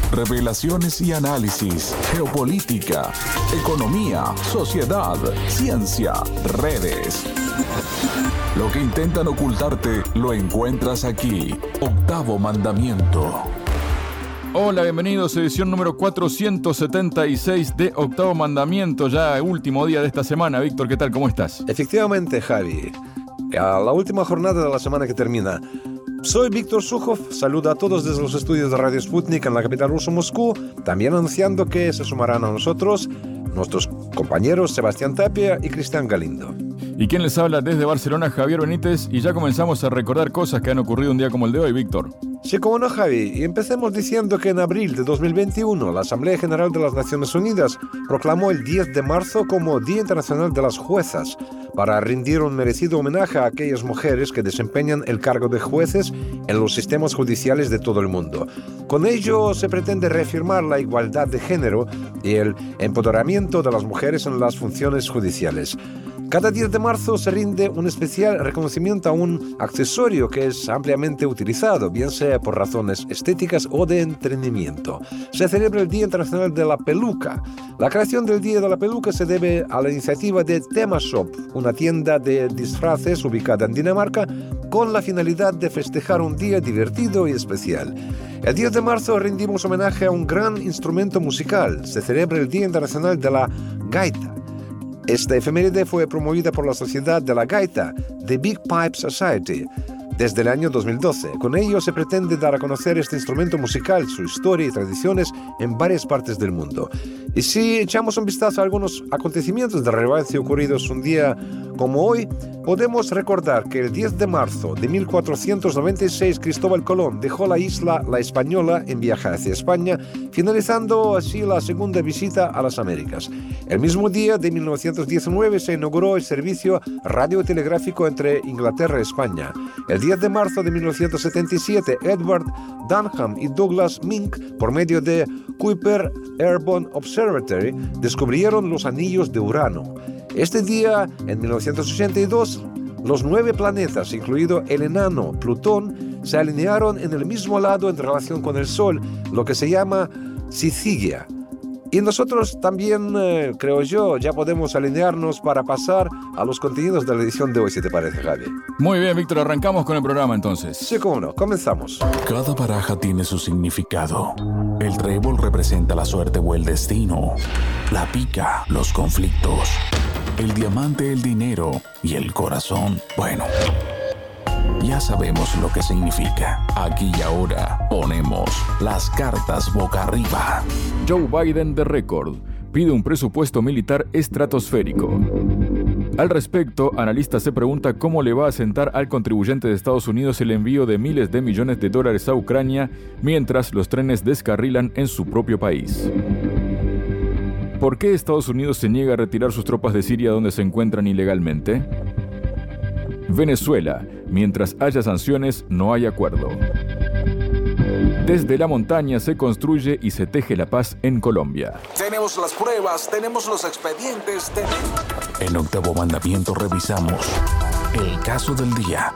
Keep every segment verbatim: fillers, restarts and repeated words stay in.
Revelaciones y análisis, geopolítica, economía, sociedad, ciencia, redes. Lo que intentan ocultarte lo encuentras aquí. Octavo Mandamiento. Hola, bienvenidos a edición número cuatrocientos setenta y seis de Octavo Mandamiento, ya último día de esta semana. Víctor, ¿qué tal? ¿Cómo estás? Efectivamente, Javi. A la última jornada de la semana que termina. Soy Víctor Sukhov, saludo a todos desde los estudios de Radio Sputnik en la capital rusa, Moscú, también anunciando que se sumarán a nosotros nuestros compañeros Sebastián Tapia y Cristian Galindo. ¿Y quién les habla desde Barcelona? Javier Benítez, y ya comenzamos a recordar cosas que han ocurrido un día como el de hoy, Víctor. Sí, como no, Javi, y empecemos diciendo que en abril de dos mil veintiuno la Asamblea General de las Naciones Unidas proclamó el diez de marzo como Día Internacional de las Juezas, para rendir un merecido homenaje a aquellas mujeres que desempeñan el cargo de jueces en los sistemas judiciales de todo el mundo. Con ello se pretende reafirmar la igualdad de género y el empoderamiento de las mujeres en las funciones judiciales. Cada diez de marzo se rinde un especial reconocimiento a un accesorio que es ampliamente utilizado, bien sea por razones estéticas o de entretenimiento. Se celebra el Día Internacional de la Peluca. La creación del Día de la Peluca se debe a la iniciativa de Tema Shop, una tienda de disfraces ubicada en Dinamarca, con la finalidad de festejar un día divertido y especial. El diez de marzo rendimos homenaje a un gran instrumento musical. Se celebra el Día Internacional de la Gaita. Esta efeméride fue promovida por la Sociedad de la Gaita, The Big Pipe Society, desde el año dos mil doce. Con ello se pretende dar a conocer este instrumento musical, su historia y tradiciones en varias partes del mundo. Y si echamos un vistazo a algunos acontecimientos de relevancia ocurridos un día como hoy, podemos recordar que el diez de marzo de mil cuatrocientos noventa y seis Cristóbal Colón dejó la isla La Española en viaje hacia España, finalizando así la segunda visita a las Américas. El mismo día de mil novecientos diecinueve se inauguró el servicio radiotelegráfico entre Inglaterra y España. El diez de marzo de mil novecientos setenta y siete, Edward Dunham y Douglas Mink, por medio de Kuiper Airborne Observatory, descubrieron los anillos de Urano. Este día, en mil novecientos ochenta y dos, los nueve planetas, incluido el enano Plutón, se alinearon en el mismo lado en relación con el Sol, lo que se llama Syzygia. Y nosotros también, eh, creo yo, ya podemos alinearnos para pasar a los contenidos de la edición de hoy, si te parece, Javi. Muy bien, Víctor, arrancamos con el programa entonces. Sí, cómo no, comenzamos. Cada baraja tiene su significado. El trébol representa la suerte o el destino. La pica, los conflictos. El diamante, el dinero. Y el corazón, bueno, ya sabemos lo que significa. Aquí y ahora ponemos las cartas boca arriba. Joe Biden de récord pide un presupuesto militar estratosférico. Al respecto, analistas se pregunta cómo le va a sentar al contribuyente de Estados Unidos el envío de miles de millones de dólares a Ucrania mientras los trenes descarrilan en su propio país. ¿Por qué Estados Unidos se niega a retirar sus tropas de Siria donde se encuentran ilegalmente? Venezuela. Mientras haya sanciones, no hay acuerdo. Desde la montaña se construye y se teje la paz en Colombia. Tenemos las pruebas, tenemos los expedientes. Ten... En Octavo Mandamiento revisamos el caso del día.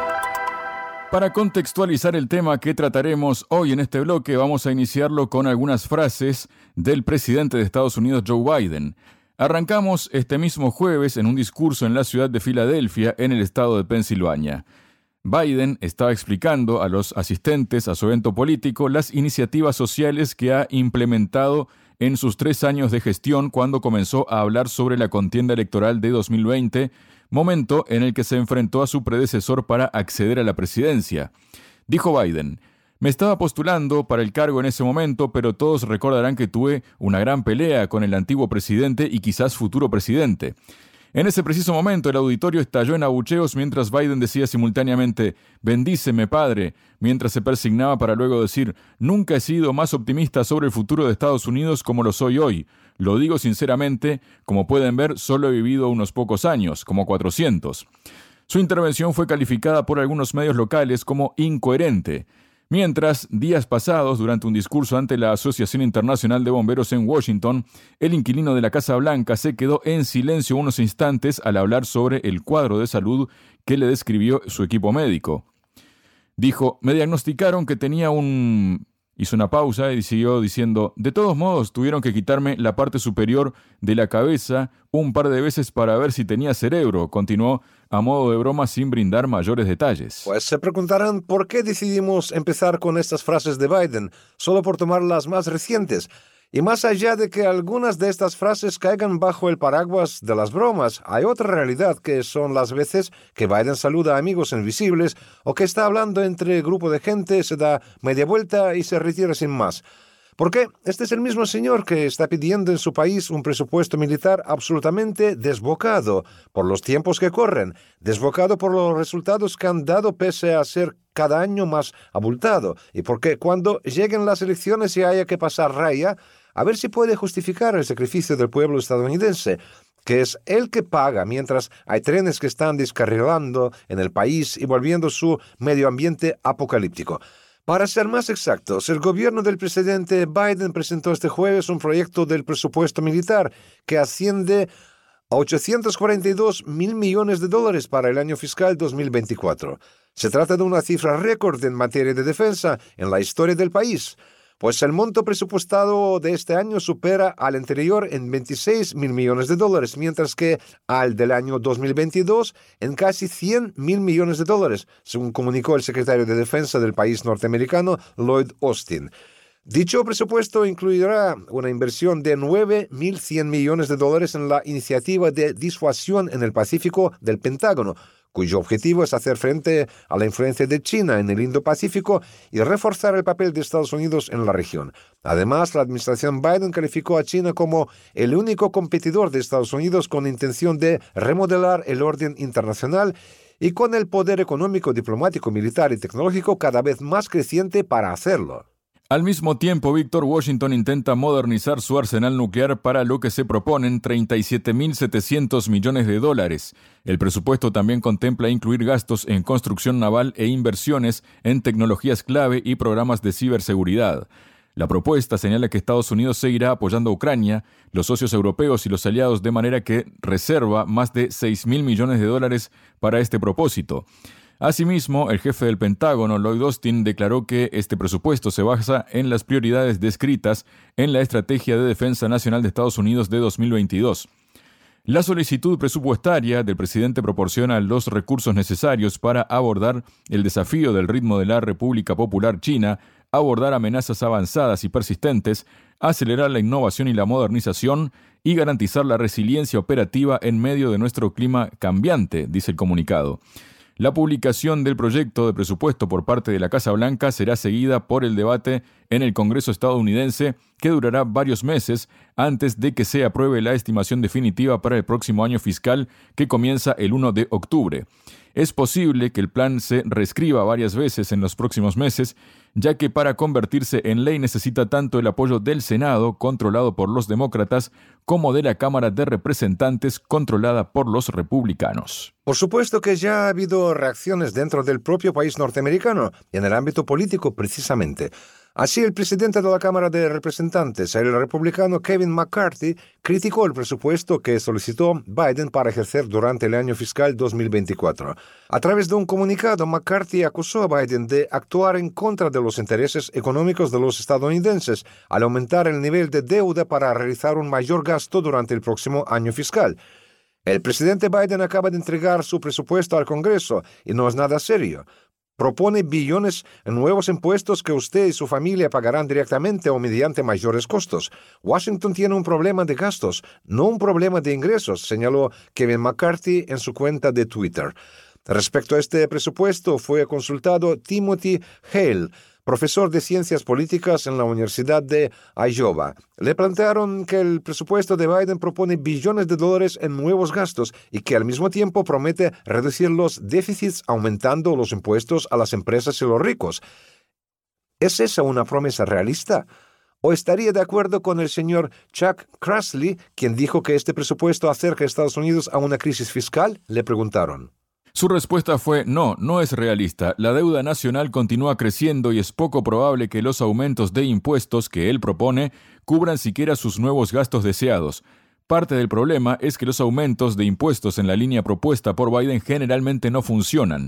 Para contextualizar el tema que trataremos hoy en este bloque, vamos a iniciarlo con algunas frases del presidente de Estados Unidos, Joe Biden. Arrancamos este mismo jueves en un discurso en la ciudad de Filadelfia, en el estado de Pensilvania. Biden estaba explicando a los asistentes a su evento político las iniciativas sociales que ha implementado en sus tres años de gestión cuando comenzó a hablar sobre la contienda electoral de dos mil veinte, momento en el que se enfrentó a su predecesor para acceder a la presidencia. Dijo Biden: me estaba postulando para el cargo en ese momento, pero todos recordarán que tuve una gran pelea con el antiguo presidente y quizás futuro presidente. En ese preciso momento, el auditorio estalló en abucheos mientras Biden decía simultáneamente: «Bendíceme, Padre», mientras se persignaba para luego decir: «Nunca he sido más optimista sobre el futuro de Estados Unidos como lo soy hoy. Lo digo sinceramente, como pueden ver, solo he vivido unos pocos años, como cuatrocientos». Su intervención fue calificada por algunos medios locales como incoherente. Mientras, días pasados, durante un discurso ante la Asociación Internacional de Bomberos en Washington, el inquilino de la Casa Blanca se quedó en silencio unos instantes al hablar sobre el cuadro de salud que le describió su equipo médico. Dijo: «Me diagnosticaron que tenía un Hizo una pausa y siguió diciendo, de todos modos tuvieron que quitarme la parte superior de la cabeza un par de veces para ver si tenía cerebro, continuó a modo de broma sin brindar mayores detalles. Pues se preguntarán por qué decidimos empezar con estas frases de Biden, solo por tomar las más recientes. Y más allá de que algunas de estas frases caigan bajo el paraguas de las bromas, hay otra realidad que son las veces que Biden saluda a amigos invisibles o que está hablando entre grupo de gente, se da media vuelta y se retira sin más. Porque este es el mismo señor que está pidiendo en su país un presupuesto militar absolutamente desbocado por los tiempos que corren, desbocado por los resultados que han dado pese a ser cada año más abultado, y porque cuando lleguen las elecciones y haya que pasar raya, a ver si puede justificar el sacrificio del pueblo estadounidense, que es el que paga mientras hay trenes que están descarrilando en el país y volviendo su medio ambiente apocalíptico. Para ser más exactos, el gobierno del presidente Biden presentó este jueves un proyecto del presupuesto militar que asciende a ochocientos cuarenta y dos mil millones de dólares para el año fiscal dos mil veinticuatro. Se trata de una cifra récord en materia de defensa en la historia del país, pues el monto presupuestado de este año supera al anterior en veintiséis mil millones de dólares, mientras que al del año dos mil veintidós en casi cien mil millones de dólares, según comunicó el secretario de Defensa del país norteamericano, Lloyd Austin. Dicho presupuesto incluirá una inversión de nueve mil cien millones de dólares en la iniciativa de disuasión en el Pacífico del Pentágono, cuyo objetivo es hacer frente a la influencia de China en el Indo-Pacífico y reforzar el papel de Estados Unidos en la región. Además, la administración Biden calificó a China como el único competidor de Estados Unidos con intención de remodelar el orden internacional y con el poder económico, diplomático, militar y tecnológico cada vez más creciente para hacerlo. Al mismo tiempo, Víctor, Washington intenta modernizar su arsenal nuclear para lo que se proponen treinta y siete mil setecientos millones de dólares. El presupuesto también contempla incluir gastos en construcción naval e inversiones en tecnologías clave y programas de ciberseguridad. La propuesta señala que Estados Unidos seguirá apoyando a Ucrania, los socios europeos y los aliados, de manera que reserva más de seis mil millones de dólares para este propósito. Asimismo, el jefe del Pentágono, Lloyd Austin, declaró que este presupuesto se basa en las prioridades descritas en la Estrategia de Defensa Nacional de Estados Unidos de dos mil veintidós. La solicitud presupuestaria del presidente proporciona los recursos necesarios para abordar el desafío del ritmo de la República Popular China, abordar amenazas avanzadas y persistentes, acelerar la innovación y la modernización y garantizar la resiliencia operativa en medio de nuestro clima cambiante, dice el comunicado. La publicación del proyecto de presupuesto por parte de la Casa Blanca será seguida por el debate en el Congreso estadounidense, que durará varios meses antes de que se apruebe la estimación definitiva para el próximo año fiscal, que comienza el primero de octubre. Es posible que el plan se reescriba varias veces en los próximos meses, ya que para convertirse en ley necesita tanto el apoyo del Senado, controlado por los demócratas, como de la Cámara de Representantes, controlada por los republicanos. Por supuesto que ya ha habido reacciones dentro del propio país norteamericano, y en el ámbito político precisamente. Así, el presidente de la Cámara de Representantes, el republicano Kevin McCarthy, criticó el presupuesto que solicitó Biden para ejercer durante el año fiscal dos mil veinticuatro. A través de un comunicado, McCarthy acusó a Biden de actuar en contra de los intereses económicos de los estadounidenses al aumentar el nivel de deuda para realizar un mayor gasto durante el próximo año fiscal. El presidente Biden acaba de entregar su presupuesto al Congreso y no es nada serio. Propone billones en nuevos impuestos que usted y su familia pagarán directamente o mediante mayores costos. Washington tiene un problema de gastos, no un problema de ingresos, señaló Kevin McCarthy en su cuenta de Twitter. Respecto a este presupuesto, fue consultado Timothy Hale, profesor de Ciencias Políticas en la Universidad de Iowa. Le plantearon que el presupuesto de Biden propone billones de dólares en nuevos gastos y que al mismo tiempo promete reducir los déficits aumentando los impuestos a las empresas y los ricos. ¿Es esa una promesa realista? ¿O estaría de acuerdo con el señor Chuck Grassley, quien dijo que este presupuesto acerca a Estados Unidos a una crisis fiscal? Le preguntaron. Su respuesta fue no, no es realista. La deuda nacional continúa creciendo y es poco probable que los aumentos de impuestos que él propone cubran siquiera sus nuevos gastos deseados. Parte del problema es que los aumentos de impuestos en la línea propuesta por Biden generalmente no funcionan.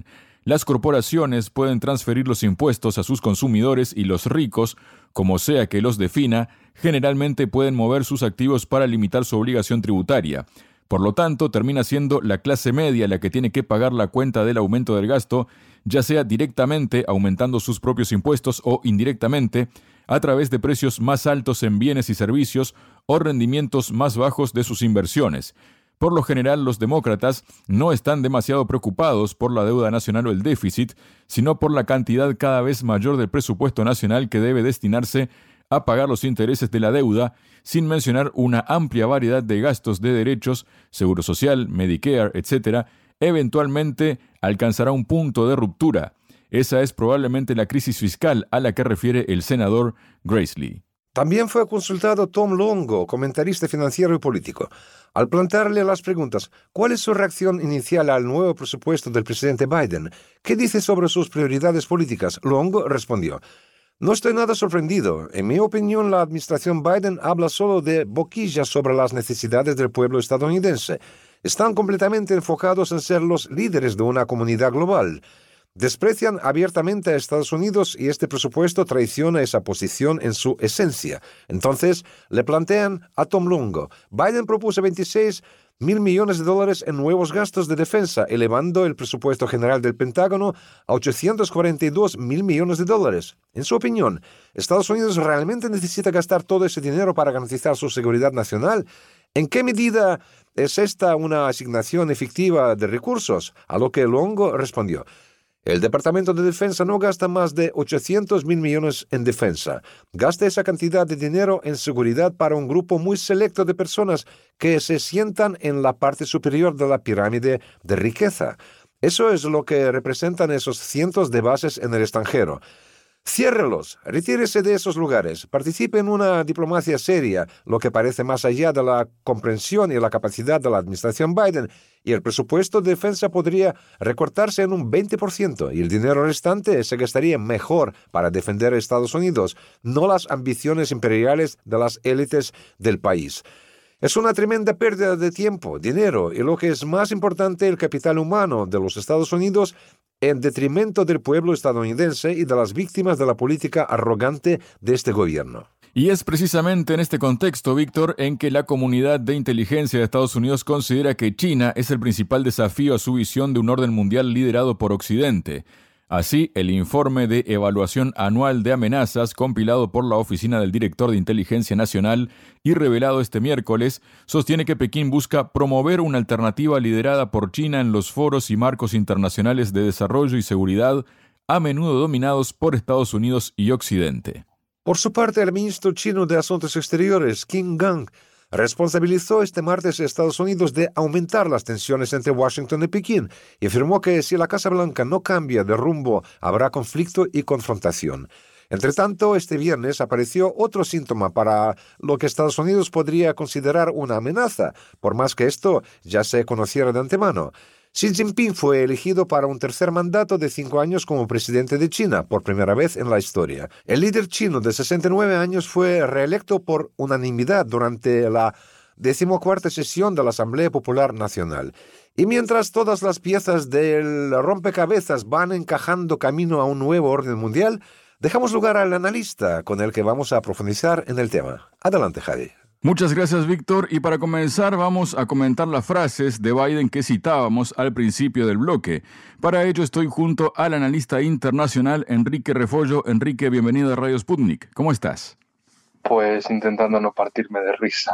Las corporaciones pueden transferir los impuestos a sus consumidores y los ricos, como sea que los defina, generalmente pueden mover sus activos para limitar su obligación tributaria. Por lo tanto, termina siendo la clase media la que tiene que pagar la cuenta del aumento del gasto, ya sea directamente aumentando sus propios impuestos o indirectamente a través de precios más altos en bienes y servicios o rendimientos más bajos de sus inversiones. Por lo general, los demócratas no están demasiado preocupados por la deuda nacional o el déficit, sino por la cantidad cada vez mayor del presupuesto nacional que debe destinarse a pagar los intereses de la deuda, sin mencionar una amplia variedad de gastos de derechos, seguro social, Medicare, etcétera, eventualmente alcanzará un punto de ruptura. Esa es probablemente la crisis fiscal a la que refiere el senador Grassley. También fue consultado Tom Longo, comentarista financiero y político. Al plantearle las preguntas, ¿cuál es su reacción inicial al nuevo presupuesto del presidente Biden? ¿Qué dice sobre sus prioridades políticas? Longo respondió: no estoy nada sorprendido. En mi opinión, la administración Biden habla solo de boquillas sobre las necesidades del pueblo estadounidense. Están completamente enfocados en ser los líderes de una comunidad global. Desprecian abiertamente a Estados Unidos y este presupuesto traiciona esa posición en su esencia. Entonces, le plantean a Tom Longo: Biden propuso veintiséis mil millones de dólares en nuevos gastos de defensa, elevando el presupuesto general del Pentágono a ochocientos cuarenta y dos mil millones de dólares. En su opinión, ¿Estados Unidos realmente necesita gastar todo ese dinero para garantizar su seguridad nacional? ¿En qué medida es esta una asignación efectiva de recursos? A lo que Longo respondió: el Departamento de Defensa no gasta más de ochocientos mil millones en defensa. Gasta esa cantidad de dinero en seguridad para un grupo muy selecto de personas que se sientan en la parte superior de la pirámide de riqueza. Eso es lo que representan esos cientos de bases en el extranjero. Ciérrelos, retírese de esos lugares, participe en una diplomacia seria, lo que parece más allá de la comprensión y la capacidad de la administración Biden, y el presupuesto de defensa podría recortarse en un veinte por ciento, y el dinero restante se gastaría mejor para defender a Estados Unidos, no las ambiciones imperiales de las élites del país. Es una tremenda pérdida de tiempo, dinero y, lo que es más importante, el capital humano de los Estados Unidos en detrimento del pueblo estadounidense y de las víctimas de la política arrogante de este gobierno. Y es precisamente en este contexto, Víctor, en que la comunidad de inteligencia de Estados Unidos considera que China es el principal desafío a su visión de un orden mundial liderado por Occidente. Así, el informe de evaluación anual de amenazas compilado por la Oficina del Director de Inteligencia Nacional y revelado este miércoles sostiene que Pekín busca promover una alternativa liderada por China en los foros y marcos internacionales de desarrollo y seguridad, a menudo dominados por Estados Unidos y Occidente. Por su parte, el ministro chino de Asuntos Exteriores, Qin Gang, responsabilizó este martes a Estados Unidos de aumentar las tensiones entre Washington y Pekín y afirmó que si la Casa Blanca no cambia de rumbo, habrá conflicto y confrontación. Entre tanto, este viernes apareció otro síntoma para lo que Estados Unidos podría considerar una amenaza, por más que esto ya se conociera de antemano. Xi Jinping fue elegido para un tercer mandato de cinco años como presidente de China, por primera vez en la historia. El líder chino de sesenta y nueve años fue reelecto por unanimidad durante la decimocuarta sesión de la Asamblea Popular Nacional. Y mientras todas las piezas del rompecabezas van encajando camino a un nuevo orden mundial, dejamos lugar al analista con el que vamos a profundizar en el tema. Adelante, Javi. Muchas gracias, Víctor. Y para comenzar, vamos a comentar las frases de Biden que citábamos al principio del bloque. Para ello estoy junto al analista internacional Enrique Refollo. Enrique, bienvenido a Radio Sputnik. ¿Cómo estás? Pues intentando no partirme de risa,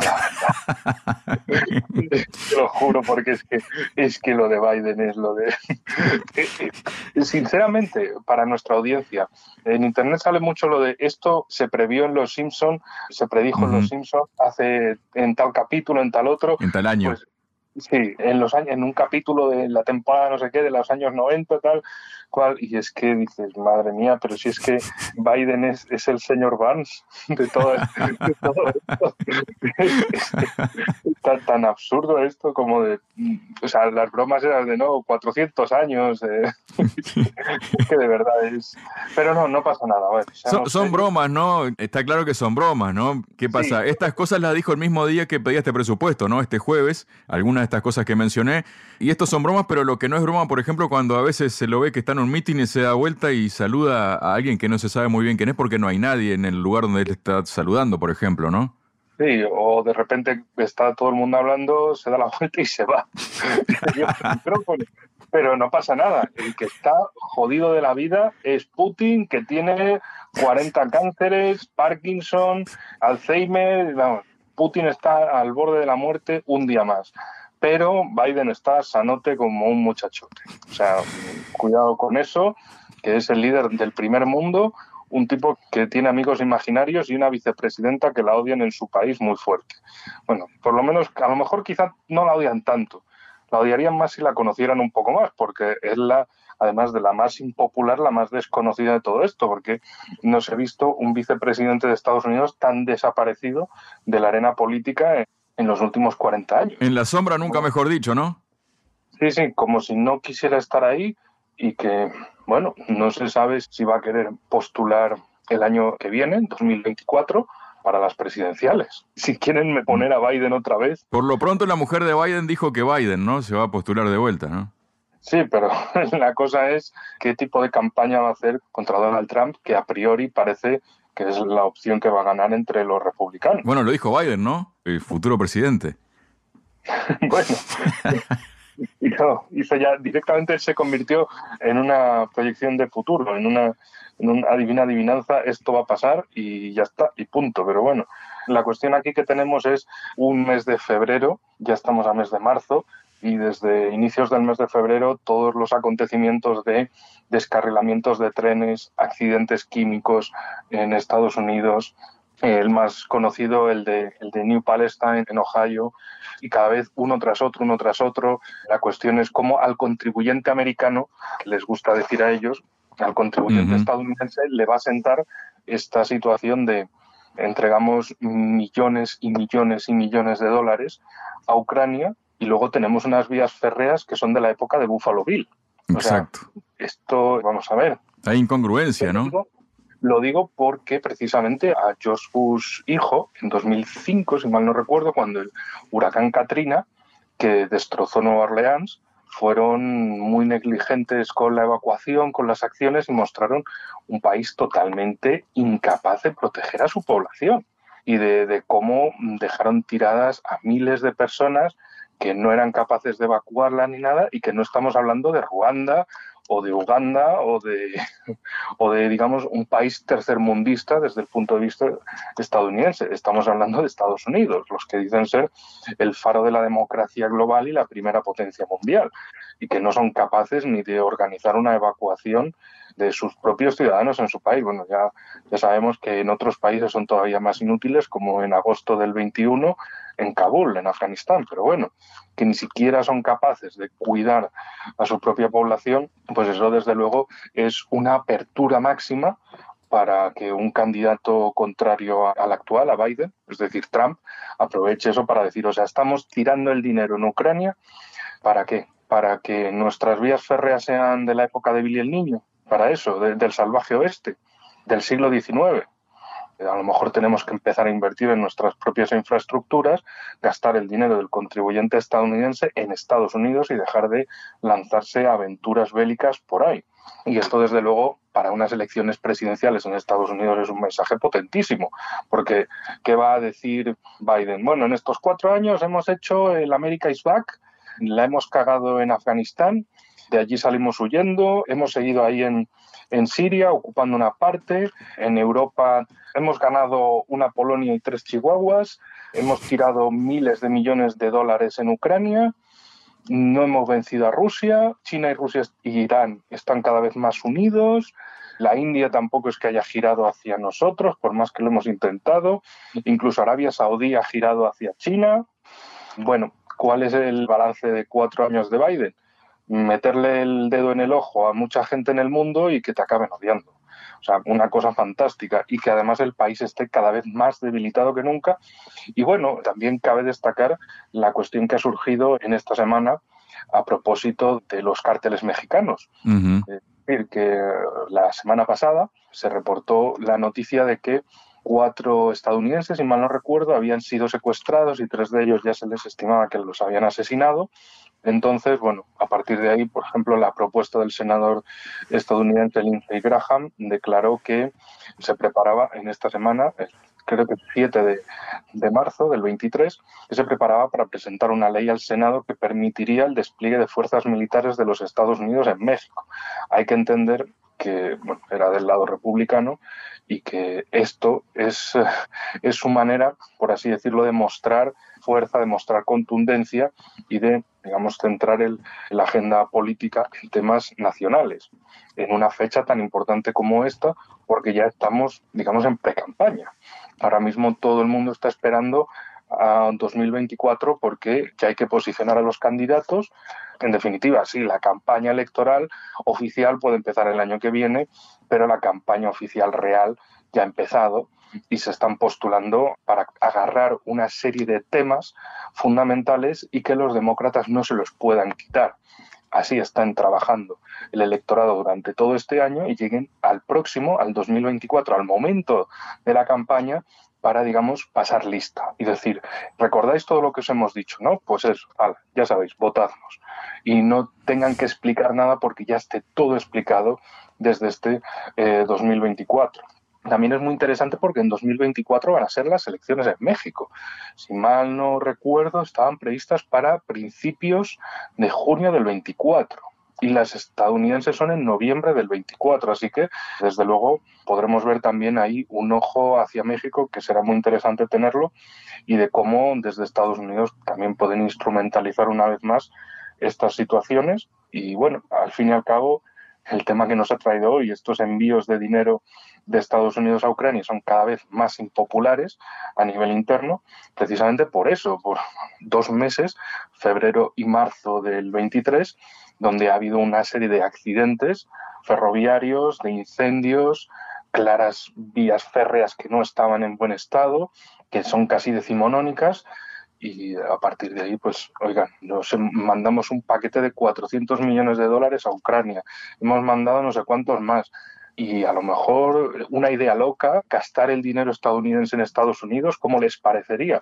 la verdad. Te lo juro, porque es que, es que lo de Biden es lo de... Sinceramente, para nuestra audiencia, en Internet sale mucho lo de esto se previó en Los Simpson, se predijo uh-huh. en Los Simpson hace en tal capítulo, en tal otro. En tal año. Pues, sí, en los años, en un capítulo de la temporada no sé qué, de los años noventa, tal, cual, y es que dices, madre mía, pero si es que Biden es, es el señor Barnes de todo, de todo esto. Es que, tan, tan absurdo esto como de, o sea, las bromas eran de no, cuatrocientos años, eh, es que de verdad es, pero no, no pasa nada. Bueno, son, son bromas, ¿no? Está claro que son bromas, ¿no? ¿Qué pasa? Sí. Estas cosas las dijo el mismo día que pedía este presupuesto, ¿no? Este jueves, algunas algunas de estas cosas que mencioné. Y estos son bromas, pero lo que no es broma, por ejemplo, cuando a veces se lo ve que está en un meeting y se da vuelta y saluda a alguien que no se sabe muy bien quién es porque no hay nadie en el lugar donde él está saludando, por ejemplo, ¿no? Sí, o de repente está todo el mundo hablando, se da la vuelta y se va. Pero no pasa nada. El que está jodido de la vida es Putin, que tiene cuarenta cánceres, Parkinson, Alzheimer. Vamos, Putin está al borde de la muerte un día más. Pero Biden está sanote como un muchachote. O sea, cuidado con eso, que es el líder del primer mundo, un tipo que tiene amigos imaginarios y una vicepresidenta que la odian en su país muy fuerte. Bueno, por lo menos, a lo mejor quizás no la odian tanto. La odiarían más si la conocieran un poco más, porque es la, además de la más impopular, la más desconocida de todo esto, porque no se ha visto un vicepresidente de Estados Unidos tan desaparecido de la arena política en, en los últimos cuarenta años. En la sombra nunca mejor dicho, ¿no? Sí, sí, como si no quisiera estar ahí y que, bueno, no se sabe si va a querer postular el año que viene, dos mil veinticuatro, para las presidenciales. Si quieren me poner a Biden otra vez. Por lo pronto la mujer de Biden dijo que Biden, ¿no? Se va a postular de vuelta, ¿no? Sí, pero la cosa es qué tipo de campaña va a hacer contra Donald Trump, que a priori parece que es la opción que va a ganar entre los republicanos. Bueno, lo dijo Biden, ¿no? El futuro presidente. Bueno, hizo, hizo ya directamente se convirtió en una proyección de futuro, en una, en una adivina adivinanza, esto va a pasar y ya está, y punto. Pero bueno, la cuestión aquí que tenemos es un mes de febrero, ya estamos a mes de marzo, y desde inicios del mes de febrero todos los acontecimientos de descarrilamientos de trenes, accidentes químicos en Estados Unidos, el más conocido, el de, el de New Palestine en Ohio, y cada vez uno tras otro, uno tras otro. La cuestión es cómo al contribuyente americano, que les gusta decir a ellos, al contribuyente uh-huh. estadounidense le va a sentar esta situación de entregamos millones y millones y millones de dólares a Ucrania y luego tenemos unas vías férreas que son de la época de Buffalo Bill. Exacto. O sea, esto, vamos a ver. Hay incongruencia, ¿no? Digo, lo digo porque precisamente a George Bush hijo, en dos mil cinco, si mal no recuerdo, cuando el huracán Katrina, que destrozó Nueva Orleans, fueron muy negligentes con la evacuación, con las acciones y mostraron un país totalmente incapaz de proteger a su población y de, de cómo dejaron tiradas a miles de personas que no eran capaces de evacuarla ni nada, y que no estamos hablando de Ruanda o de Uganda o de, o de, digamos, un país tercermundista desde el punto de vista estadounidense. Estamos hablando de Estados Unidos, los que dicen ser el faro de la democracia global y la primera potencia mundial, y que no son capaces ni de organizar una evacuación de sus propios ciudadanos en su país. Bueno, ya, ya sabemos que en otros países son todavía más inútiles, como en agosto del veintiuno en Kabul, en Afganistán, pero bueno, que ni siquiera son capaces de cuidar a su propia población, pues eso desde luego es una apertura máxima para que un candidato contrario al actual, a Biden, es decir, Trump, aproveche eso para decir, o sea, estamos tirando el dinero en Ucrania, ¿para qué? Para que nuestras vías férreas sean de la época de Billy el Niño, para eso, de, del salvaje oeste, del siglo diecinueve. A lo mejor tenemos que empezar a invertir en nuestras propias infraestructuras, gastar el dinero del contribuyente estadounidense en Estados Unidos y dejar de lanzarse a aventuras bélicas por ahí. Y esto, desde luego, para unas elecciones presidenciales en Estados Unidos es un mensaje potentísimo, porque ¿qué va a decir Biden? Bueno, en estos cuatro años hemos hecho el America is Back, la hemos cagado en Afganistán, de allí salimos huyendo, hemos seguido ahí en, en Siria, ocupando una parte, en Europa hemos ganado una Polonia y tres Chihuahuas, hemos tirado miles de millones de dólares en Ucrania, no hemos vencido a Rusia, China y Rusia y Irán están cada vez más unidos, la India tampoco es que haya girado hacia nosotros, por más que lo hemos intentado, incluso Arabia Saudí ha girado hacia China. Bueno, ¿cuál es el balance de cuatro años de Biden? Meterle el dedo en el ojo a mucha gente en el mundo y que te acaben odiando. O sea, una cosa fantástica, y que además el país esté cada vez más debilitado que nunca. Y bueno, también cabe destacar la cuestión que ha surgido en esta semana a propósito de los cárteles mexicanos. Uh-huh. Es decir, que la semana pasada se reportó la noticia de que cuatro estadounidenses, si mal no recuerdo, habían sido secuestrados y tres de ellos ya se les estimaba que los habían asesinado. Entonces, bueno, a partir de ahí, por ejemplo, la propuesta del senador estadounidense Lindsey Graham declaró que se preparaba en esta semana, creo que el siete de marzo del veintitrés, que se preparaba para presentar una ley al Senado que permitiría el despliegue de fuerzas militares de los Estados Unidos en México. Hay que entender que bueno, era del lado republicano y que esto es, es su manera, por así decirlo, de mostrar fuerza, de mostrar contundencia y de, digamos, centrar el, la agenda política en temas nacionales, en una fecha tan importante como esta, porque ya estamos, digamos, en pre-campaña. Ahora mismo todo el mundo está esperando a dos mil veinticuatro porque ya hay que posicionar a los candidatos. En definitiva, sí, la campaña electoral oficial puede empezar el año que viene, pero la campaña oficial real ya ha empezado y se están postulando para agarrar una serie de temas fundamentales y que los demócratas no se los puedan quitar. Así están trabajando el electorado durante todo este año y lleguen al próximo, al dos mil veinticuatro, al momento de la campaña, para, digamos, pasar lista y decir, ¿recordáis todo lo que os hemos dicho? ¿No? Pues eso, ala, ya sabéis, votadnos. Y no tengan que explicar nada porque ya esté todo explicado desde este eh, dos mil veinticuatro. También es muy interesante porque en dos mil veinticuatro van a ser las elecciones en México. Si mal no recuerdo, estaban previstas para principios de junio del veinticuatro. Y las estadounidenses son en noviembre del veinticuatro, así que desde luego podremos ver también ahí un ojo hacia México que será muy interesante tenerlo y de cómo desde Estados Unidos también pueden instrumentalizar una vez más estas situaciones. Y bueno, al fin y al cabo, el tema que nos ha traído hoy, estos envíos de dinero de Estados Unidos a Ucrania son cada vez más impopulares a nivel interno, precisamente por eso, por dos meses, febrero y marzo del veintitrés, donde ha habido una serie de accidentes ferroviarios, de incendios, claras vías férreas que no estaban en buen estado, que son casi decimonónicas, y a partir de ahí, pues, oigan, nos mandamos un paquete de cuatrocientos millones de dólares a Ucrania, hemos mandado no sé cuántos más, y a lo mejor una idea loca, gastar el dinero estadounidense en Estados Unidos, ¿cómo les parecería?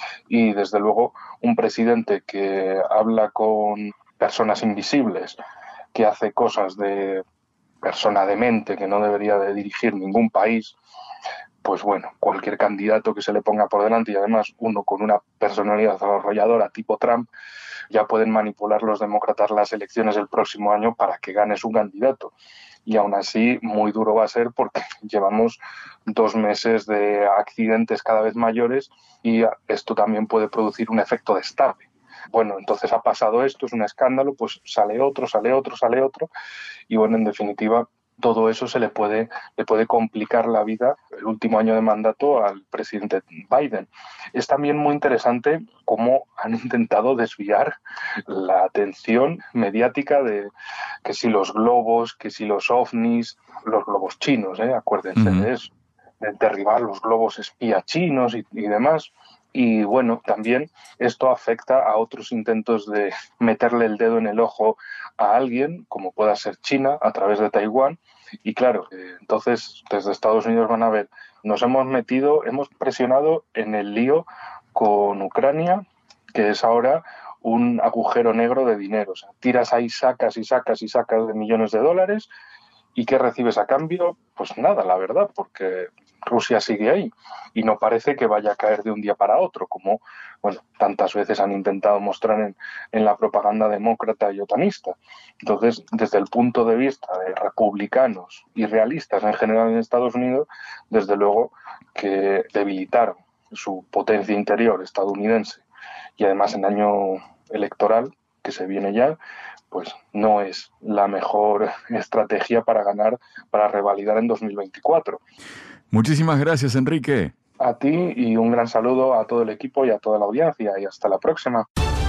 Y desde luego un presidente que habla con personas invisibles, que hace cosas de persona demente que no debería de dirigir ningún país, pues bueno, cualquier candidato que se le ponga por delante y además uno con una personalidad arrolladora tipo Trump, ya pueden manipular los demócratas las elecciones del próximo año para que gane su candidato. Y aún así muy duro va a ser porque llevamos dos meses de accidentes cada vez mayores y esto también puede producir un efecto destape. Bueno, entonces ha pasado esto, es un escándalo, pues sale otro, sale otro, sale otro y bueno, en definitiva todo eso se le puede, le puede complicar la vida el último año de mandato al presidente Biden. Es también muy interesante cómo han intentado desviar la atención mediática de que si los globos, que si los ovnis, los globos chinos, ¿eh? Acuérdense uh-huh. de eso, de derribar los globos espía chinos y, y demás. Y bueno, también esto afecta a otros intentos de meterle el dedo en el ojo a alguien, como pueda ser China, a través de Taiwán. Y claro, eh, entonces desde Estados Unidos van a ver, nos hemos metido, hemos presionado en el lío con Ucrania, que es ahora un agujero negro de dinero. O sea, tiras ahí, sacas y sacas y sacas de millones de dólares. ¿Y qué recibes a cambio? Pues nada, la verdad, porque Rusia sigue ahí y no parece que vaya a caer de un día para otro, como bueno, tantas veces han intentado mostrar en, en la propaganda demócrata y otanista. Entonces, desde el punto de vista de republicanos y realistas en general en Estados Unidos, desde luego que debilitaron su potencia interior estadounidense y además en año electoral que se viene ya, pues no es la mejor estrategia para ganar, para revalidar en dos mil veinticuatro. Muchísimas gracias, Enrique. A ti y un gran saludo a todo el equipo y a toda la audiencia y hasta la próxima.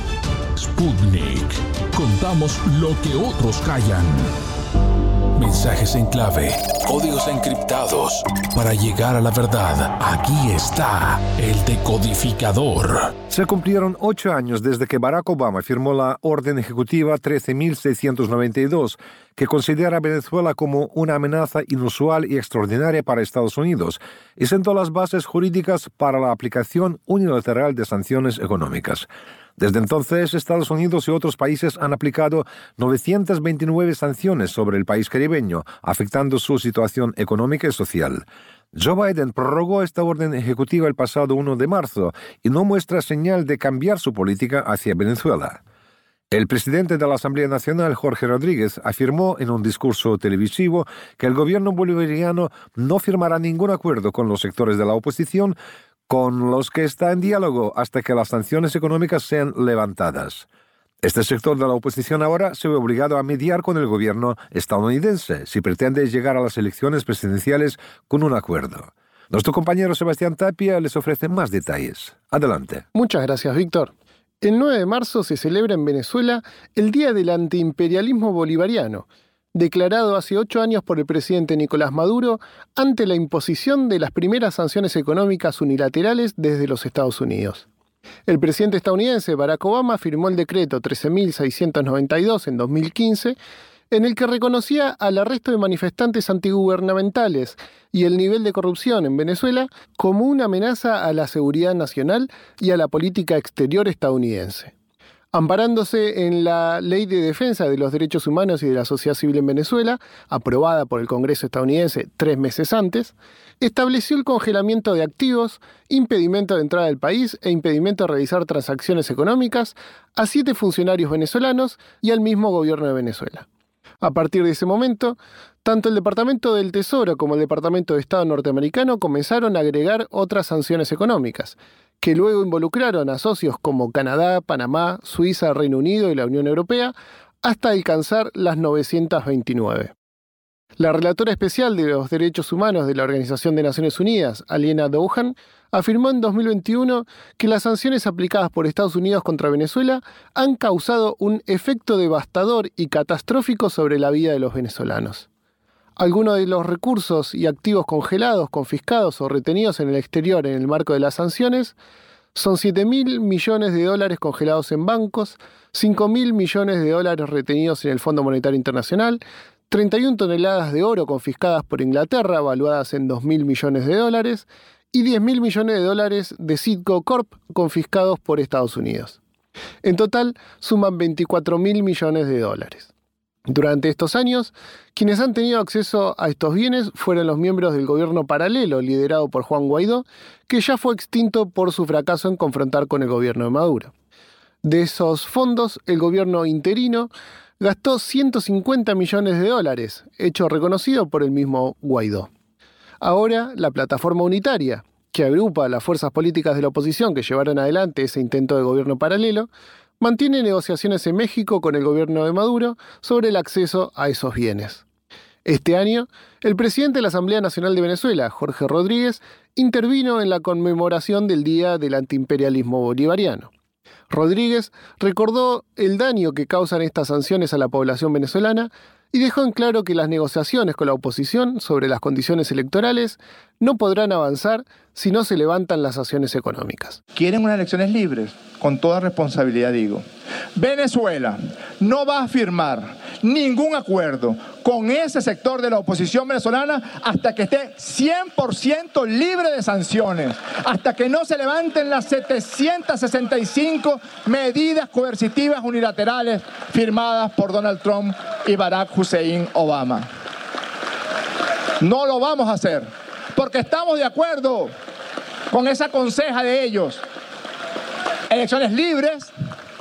Sputnik. Contamos lo que otros callan. Mensajes en clave, códigos encriptados. Para llegar a la verdad, aquí está el decodificador. Se cumplieron ocho años desde que Barack Obama firmó la Orden Ejecutiva trece mil seiscientos noventa y dos, que considera a Venezuela como una amenaza inusual y extraordinaria para Estados Unidos, y sentó las bases jurídicas para la aplicación unilateral de sanciones económicas. Desde entonces, Estados Unidos y otros países han aplicado novecientas veintinueve sanciones sobre el país caribeño, afectando su situación económica y social. Joe Biden prorrogó esta orden ejecutiva el pasado primero de marzo y no muestra señal de cambiar su política hacia Venezuela. El presidente de la Asamblea Nacional, Jorge Rodríguez, afirmó en un discurso televisivo que el gobierno bolivariano no firmará ningún acuerdo con los sectores de la oposición con los que está en diálogo hasta que las sanciones económicas sean levantadas. Este sector de la oposición ahora se ve obligado a mediar con el gobierno estadounidense si pretende llegar a las elecciones presidenciales con un acuerdo. Nuestro compañero Sebastián Tapia les ofrece más detalles. Adelante. Muchas gracias, Víctor. El nueve de marzo se celebra en Venezuela el Día del Antiimperialismo Bolivariano, declarado hace ocho años por el presidente Nicolás Maduro ante la imposición de las primeras sanciones económicas unilaterales desde los Estados Unidos. El presidente estadounidense Barack Obama firmó el decreto trece mil seiscientos noventa y dos en dos mil quince, en el que reconocía al arresto de manifestantes antigubernamentales y el nivel de corrupción en Venezuela como una amenaza a la seguridad nacional y a la política exterior estadounidense. Amparándose en la Ley de Defensa de los Derechos Humanos y de la Sociedad Civil en Venezuela, aprobada por el Congreso estadounidense tres meses antes, estableció el congelamiento de activos, impedimento de entrada al país e impedimento de realizar transacciones económicas a siete funcionarios venezolanos y al mismo gobierno de Venezuela. A partir de ese momento, tanto el Departamento del Tesoro como el Departamento de Estado norteamericano comenzaron a agregar otras sanciones económicas, que luego involucraron a socios como Canadá, Panamá, Suiza, Reino Unido y la Unión Europea, hasta alcanzar las novecientas veintinueve. La relatora especial de los derechos humanos de la Organización de Naciones Unidas, Aliena Douhan, afirmó en dos mil veintiuno que las sanciones aplicadas por Estados Unidos contra Venezuela han causado un efecto devastador y catastrófico sobre la vida de los venezolanos. Algunos de los recursos y activos congelados, confiscados o retenidos en el exterior en el marco de las sanciones son siete mil millones de dólares congelados en bancos, cinco mil millones de dólares retenidos en el Fondo Monetario Internacional, treinta y una toneladas de oro confiscadas por Inglaterra, valuadas en dos mil millones de dólares, y diez mil millones de dólares de Citgo Corp confiscados por Estados Unidos. En total, suman veinticuatro mil millones de dólares. Durante estos años, quienes han tenido acceso a estos bienes fueron los miembros del gobierno paralelo liderado por Juan Guaidó, que ya fue extinto por su fracaso en confrontar con el gobierno de Maduro. De esos fondos, el gobierno interino gastó ciento cincuenta millones de dólares, hecho reconocido por el mismo Guaidó. Ahora, la plataforma unitaria, que agrupa a las fuerzas políticas de la oposición que llevaron adelante ese intento de gobierno paralelo, mantiene negociaciones en México con el gobierno de Maduro sobre el acceso a esos bienes. Este año, el presidente de la Asamblea Nacional de Venezuela, Jorge Rodríguez, intervino en la conmemoración del Día del Antiimperialismo Bolivariano. Rodríguez recordó el daño que causan estas sanciones a la población venezolana y dejó en claro que las negociaciones con la oposición sobre las condiciones electorales no podrán avanzar si no se levantan las sanciones económicas. Quieren unas elecciones libres, con toda responsabilidad digo. Venezuela no va a firmar ningún acuerdo con ese sector de la oposición venezolana hasta que esté cien por ciento libre de sanciones, hasta que no se levanten las setecientas sesenta y cinco medidas coercitivas unilaterales firmadas por Donald Trump y Barack Hussein Obama. No lo vamos a hacer, porque estamos de acuerdo con esa conseja de ellos. Elecciones libres,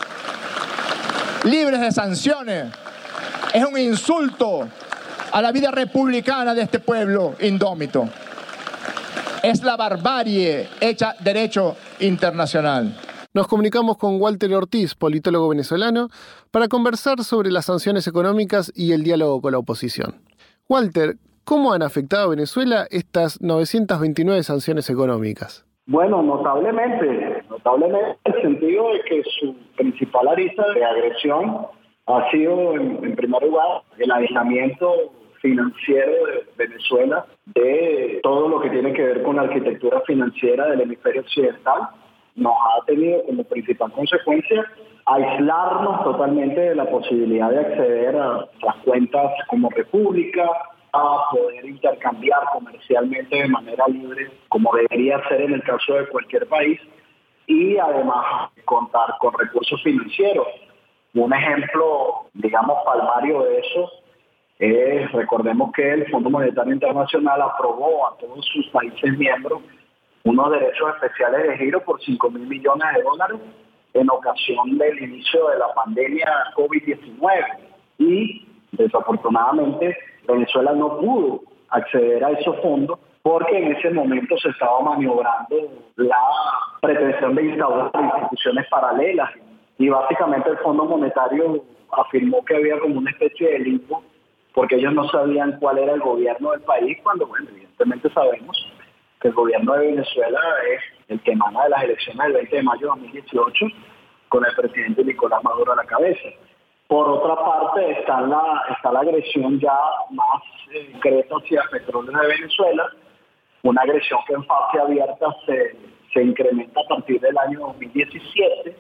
libres de sanciones. Es un insulto a la vida republicana de este pueblo indómito. Es la barbarie hecha derecho internacional. Nos comunicamos con Walter Ortiz, politólogo venezolano, para conversar sobre las sanciones económicas y el diálogo con la oposición. Walter, ¿cómo han afectado a Venezuela estas novecientas veintinueve sanciones económicas? Bueno, notablemente, notablemente en el sentido de que su principal arista de agresión ha sido, en, en primer lugar, el aislamiento financiero de Venezuela de todo lo que tiene que ver con la arquitectura financiera del hemisferio occidental nos ha tenido como principal consecuencia aislarnos totalmente de la posibilidad de acceder a las cuentas como república, a poder intercambiar comercialmente de manera libre, como debería ser en el caso de cualquier país, y además contar con recursos financieros. Un ejemplo, digamos, palmario de eso es, recordemos que el Fondo Monetario Internacional aprobó a todos sus países miembros unos derechos especiales de giro por cinco mil millones de dólares en ocasión del inicio de la pandemia COVID diecinueve. Y desafortunadamente Venezuela no pudo acceder a esos fondos porque en ese momento se estaba maniobrando la pretensión de instaurar instituciones paralelas. Y básicamente el Fondo Monetario afirmó que había como una especie de limbo porque ellos no sabían cuál era el gobierno del país, cuando, bueno, evidentemente sabemos que el gobierno de Venezuela es el que emana de las elecciones del veinte de mayo de dos mil dieciocho, con el presidente Nicolás Maduro a la cabeza. Por otra parte, está la, está la agresión ya más eh, concreta hacia Petróleos de Venezuela, una agresión que en fase abierta se, se incrementa a partir del año dos mil diecisiete,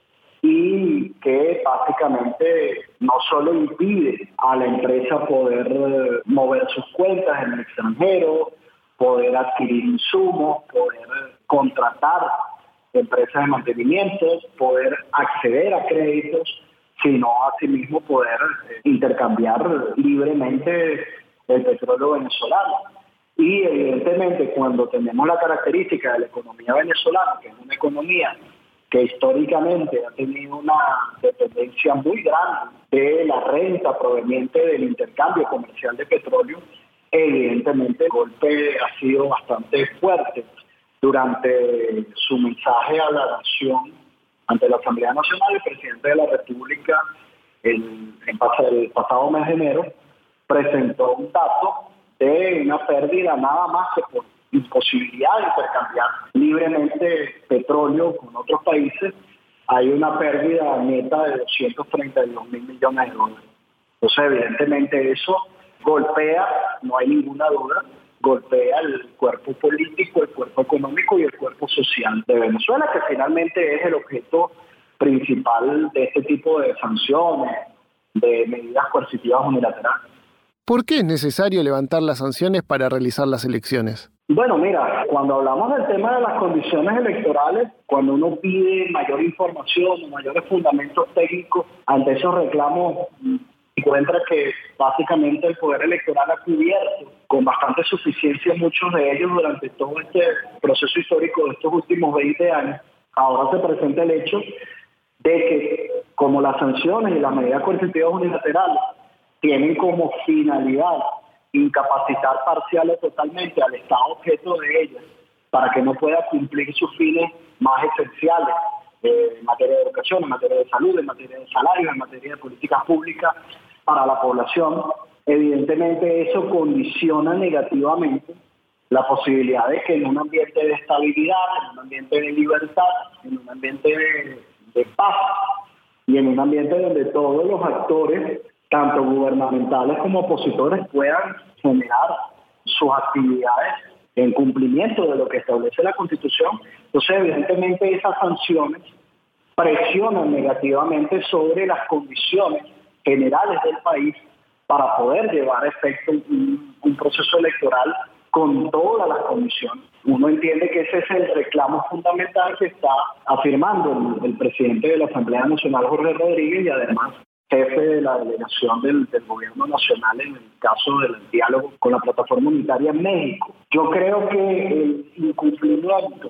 y que básicamente no solo impide a la empresa poder eh, mover sus cuentas en el extranjero, poder adquirir insumos, poder contratar empresas de mantenimiento, poder acceder a créditos, sino asimismo poder eh, intercambiar libremente el petróleo venezolano. Y evidentemente cuando tenemos la característica de la economía venezolana, que es una economía que históricamente ha tenido una dependencia muy grande de la renta proveniente del intercambio comercial de petróleo, evidentemente el golpe ha sido bastante fuerte. Durante su mensaje a la nación ante la Asamblea Nacional, el presidente de la República, el, el, el pasado mes de enero, presentó un dato de una pérdida nada más que por imposibilidad de intercambiar libremente petróleo con otros países. Hay una pérdida neta de doscientos treinta y dos mil millones de dólares. Entonces, evidentemente eso golpea, no hay ninguna duda, golpea el cuerpo político, el cuerpo económico y el cuerpo social de Venezuela, que finalmente es el objeto principal de este tipo de sanciones, de medidas coercitivas unilaterales. ¿Por qué es necesario levantar las sanciones para realizar las elecciones? Bueno, mira, cuando hablamos del tema de las condiciones electorales, cuando uno pide mayor información, mayores fundamentos técnicos ante esos reclamos, encuentra que básicamente el poder electoral ha cubierto con bastante suficiencia muchos de ellos durante todo este proceso histórico de estos últimos veinte años. Ahora se presenta el hecho de que, como las sanciones y las medidas coercitivas unilaterales tienen como finalidad incapacitar parcial o totalmente al Estado objeto de ellas para que no pueda cumplir sus fines más esenciales eh, en materia de educación, en materia de salud, en materia de salarios, en materia de políticas públicas para la población. Evidentemente eso condiciona negativamente la posibilidad de que en un ambiente de estabilidad, en un ambiente de libertad, en un ambiente de, de paz y en un ambiente donde todos los actores, tanto gubernamentales como opositores, puedan generar sus actividades en cumplimiento de lo que establece la Constitución. Entonces, evidentemente, esas sanciones presionan negativamente sobre las condiciones generales del país para poder llevar a efecto un, un proceso electoral con todas las condiciones. Uno entiende que ese es el reclamo fundamental que está afirmando el, el presidente de la Asamblea Nacional, Jorge Rodríguez, y además jefe de la delegación del, del gobierno nacional en el caso del diálogo con la plataforma unitaria en México. Yo creo que el incumplimiento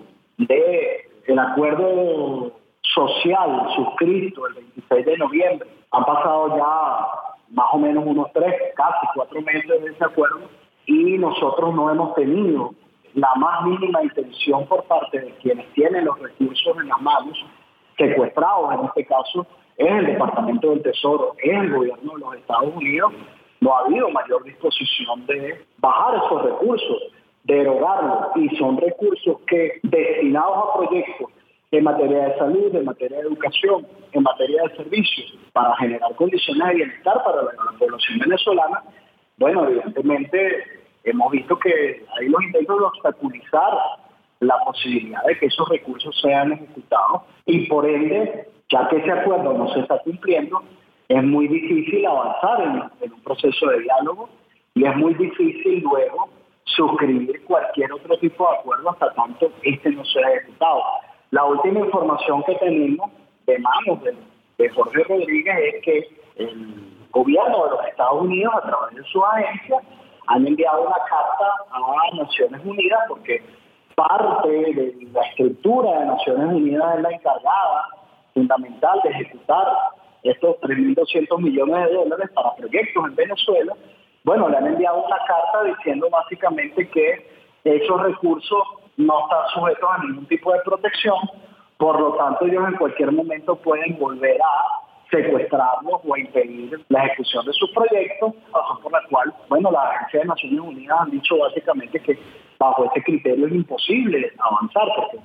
del acuerdo social suscrito el veintiséis de noviembre, han pasado ya más o menos unos tres, casi cuatro meses de ese acuerdo, y nosotros no hemos tenido la más mínima intención por parte de quienes tienen los recursos en las manos, secuestrados en este caso, es el Departamento del Tesoro, es el gobierno de los Estados Unidos. No ha habido mayor disposición de bajar esos recursos, de erogarlos, y son recursos que, destinados a proyectos en materia de salud, en materia de educación, en materia de servicios, para generar condiciones de bienestar para la, la población venezolana, bueno, evidentemente hemos visto que hay los intentos de obstaculizar la posibilidad de que esos recursos sean ejecutados y por ende, ya que ese acuerdo no se está cumpliendo, es muy difícil avanzar en, en un proceso de diálogo y es muy difícil luego suscribir cualquier otro tipo de acuerdo hasta tanto este no sea ejecutado. La última información que tenemos de manos de, de Jorge Rodríguez es que el gobierno de los Estados Unidos, a través de su agencia, han enviado una carta a Naciones Unidas porque parte de la estructura de Naciones Unidas es la encargada fundamental de ejecutar estos tres mil doscientos millones de dólares para proyectos en Venezuela. Bueno, le han enviado una carta diciendo básicamente que esos recursos no están sujetos a ningún tipo de protección, por lo tanto ellos en cualquier momento pueden volver a secuestrarlos o a impedir la ejecución de sus proyectos, razón por la cual, bueno, la Agencia de Naciones Unidas han dicho básicamente que bajo ese criterio es imposible avanzar, porque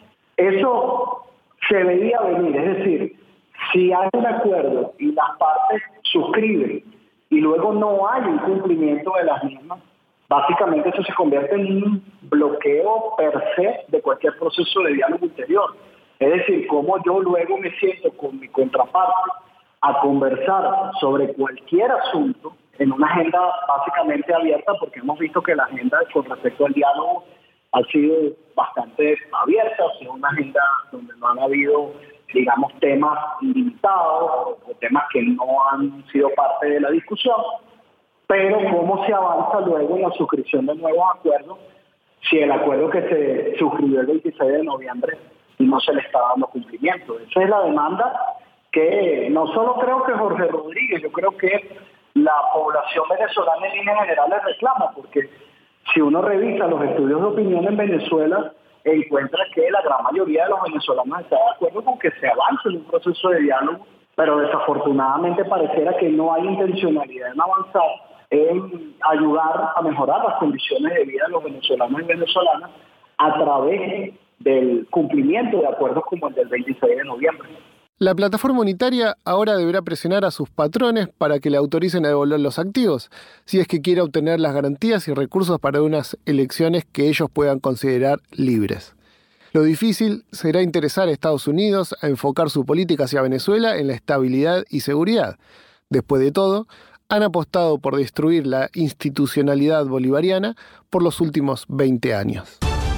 eso se veía venir, es decir, si hay un acuerdo y las partes suscriben y luego no hay un cumplimiento de las mismas, básicamente eso se convierte en un bloqueo per se de cualquier proceso de diálogo ulterior. Es decir, cómo yo luego me siento con mi contraparte a conversar sobre cualquier asunto en una agenda básicamente abierta, porque hemos visto que la agenda con respecto al diálogo ha sido bastante abierta, ha sido una agenda donde no han habido, digamos, temas limitados o temas que no han sido parte de la discusión, pero cómo se avanza luego en la suscripción de nuevos acuerdos si el acuerdo que se suscribió el veintiséis de noviembre no se le está dando cumplimiento. Esa es la demanda que no solo creo que Jorge Rodríguez, yo creo que la población venezolana en líneas generales reclama, porque si uno revisa los estudios de opinión en Venezuela, encuentra que la gran mayoría de los venezolanos está de acuerdo con que se avance en un proceso de diálogo, pero desafortunadamente pareciera que no hay intencionalidad en avanzar, en ayudar a mejorar las condiciones de vida de los venezolanos y venezolanas a través del cumplimiento de acuerdos como el del veintiséis de noviembre. La plataforma unitaria ahora deberá presionar a sus patrones para que le autoricen a devolver los activos, si es que quiere obtener las garantías y recursos para unas elecciones que ellos puedan considerar libres. Lo difícil será interesar a Estados Unidos a enfocar su política hacia Venezuela en la estabilidad y seguridad. Después de todo, han apostado por destruir la institucionalidad bolivariana por los últimos veinte años.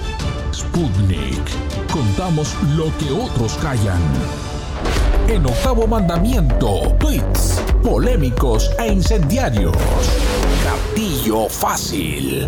Sputnik. Contamos lo que otros callan. En Octavo Mandamiento, tweets polémicos e incendiarios. Gatillo fácil.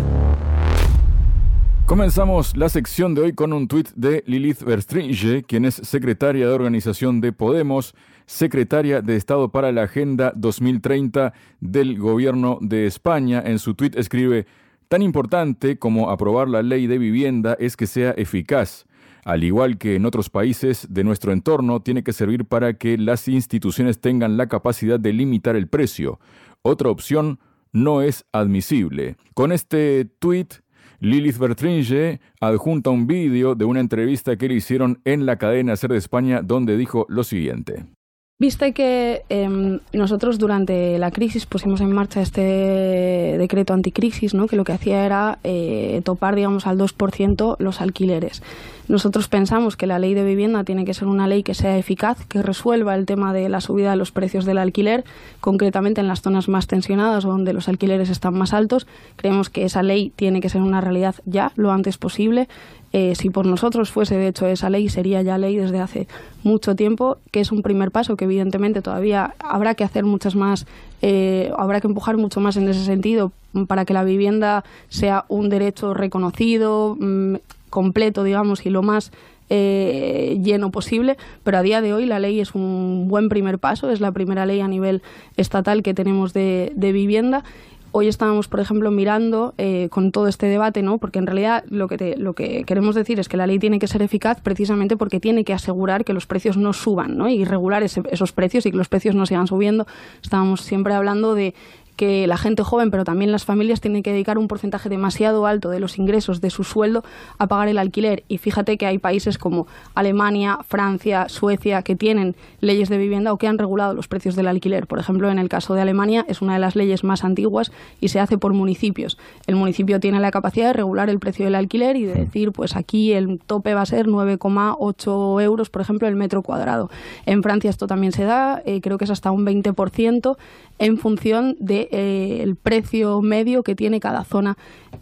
Comenzamos la sección de hoy con un tuit de Lilith Verstringe, quien es secretaria de organización de Podemos, secretaria de Estado para la Agenda dos mil treinta del Gobierno de España. En su tuit escribe: tan importante como aprobar la ley de vivienda es que sea eficaz. Al igual que en otros países de nuestro entorno, tiene que servir para que las instituciones tengan la capacidad de limitar el precio. Otra opción no es admisible. Con este tuit, Lilith Verstringe adjunta un vídeo de una entrevista que le hicieron en la cadena SER de España, donde dijo lo siguiente. Viste que eh, nosotros durante la crisis pusimos en marcha este decreto anticrisis, ¿no? Que lo que hacía era eh, topar, digamos, al dos por ciento los alquileres. Nosotros pensamos que la ley de vivienda tiene que ser una ley que sea eficaz, que resuelva el tema de la subida de los precios del alquiler, concretamente en las zonas más tensionadas o donde los alquileres están más altos. Creemos que esa ley tiene que ser una realidad ya, lo antes posible. Eh, si por nosotros fuese, de hecho, esa ley, sería ya ley desde hace mucho tiempo, que es un primer paso que evidentemente todavía habrá que hacer muchas más, eh, habrá que empujar mucho más en ese sentido para que la vivienda sea un derecho reconocido, mmm, completo, digamos, y lo más eh, lleno posible, pero a día de hoy la ley es un buen primer paso, es la primera ley a nivel estatal que tenemos de, de vivienda. Hoy estábamos, por ejemplo, mirando eh, con todo este debate, ¿no? Porque en realidad lo que, te, lo que queremos decir es que la ley tiene que ser eficaz precisamente porque tiene que asegurar que los precios no suban, ¿no? Y regular ese, esos precios y que los precios no sigan subiendo. Estábamos siempre hablando de que la gente joven, pero también las familias, tienen que dedicar un porcentaje demasiado alto de los ingresos de su sueldo a pagar el alquiler. Y fíjate que hay países como Alemania, Francia, Suecia, que tienen leyes de vivienda o que han regulado los precios del alquiler. Por ejemplo, en el caso de Alemania es una de las leyes más antiguas y se hace por municipios. El municipio tiene la capacidad de regular el precio del alquiler y de decir, pues aquí el tope va a ser nueve coma ocho euros, por ejemplo, el metro cuadrado. En Francia esto también se da, eh, creo que es hasta un veinte por ciento en función del de, eh, el precio medio que tiene cada zona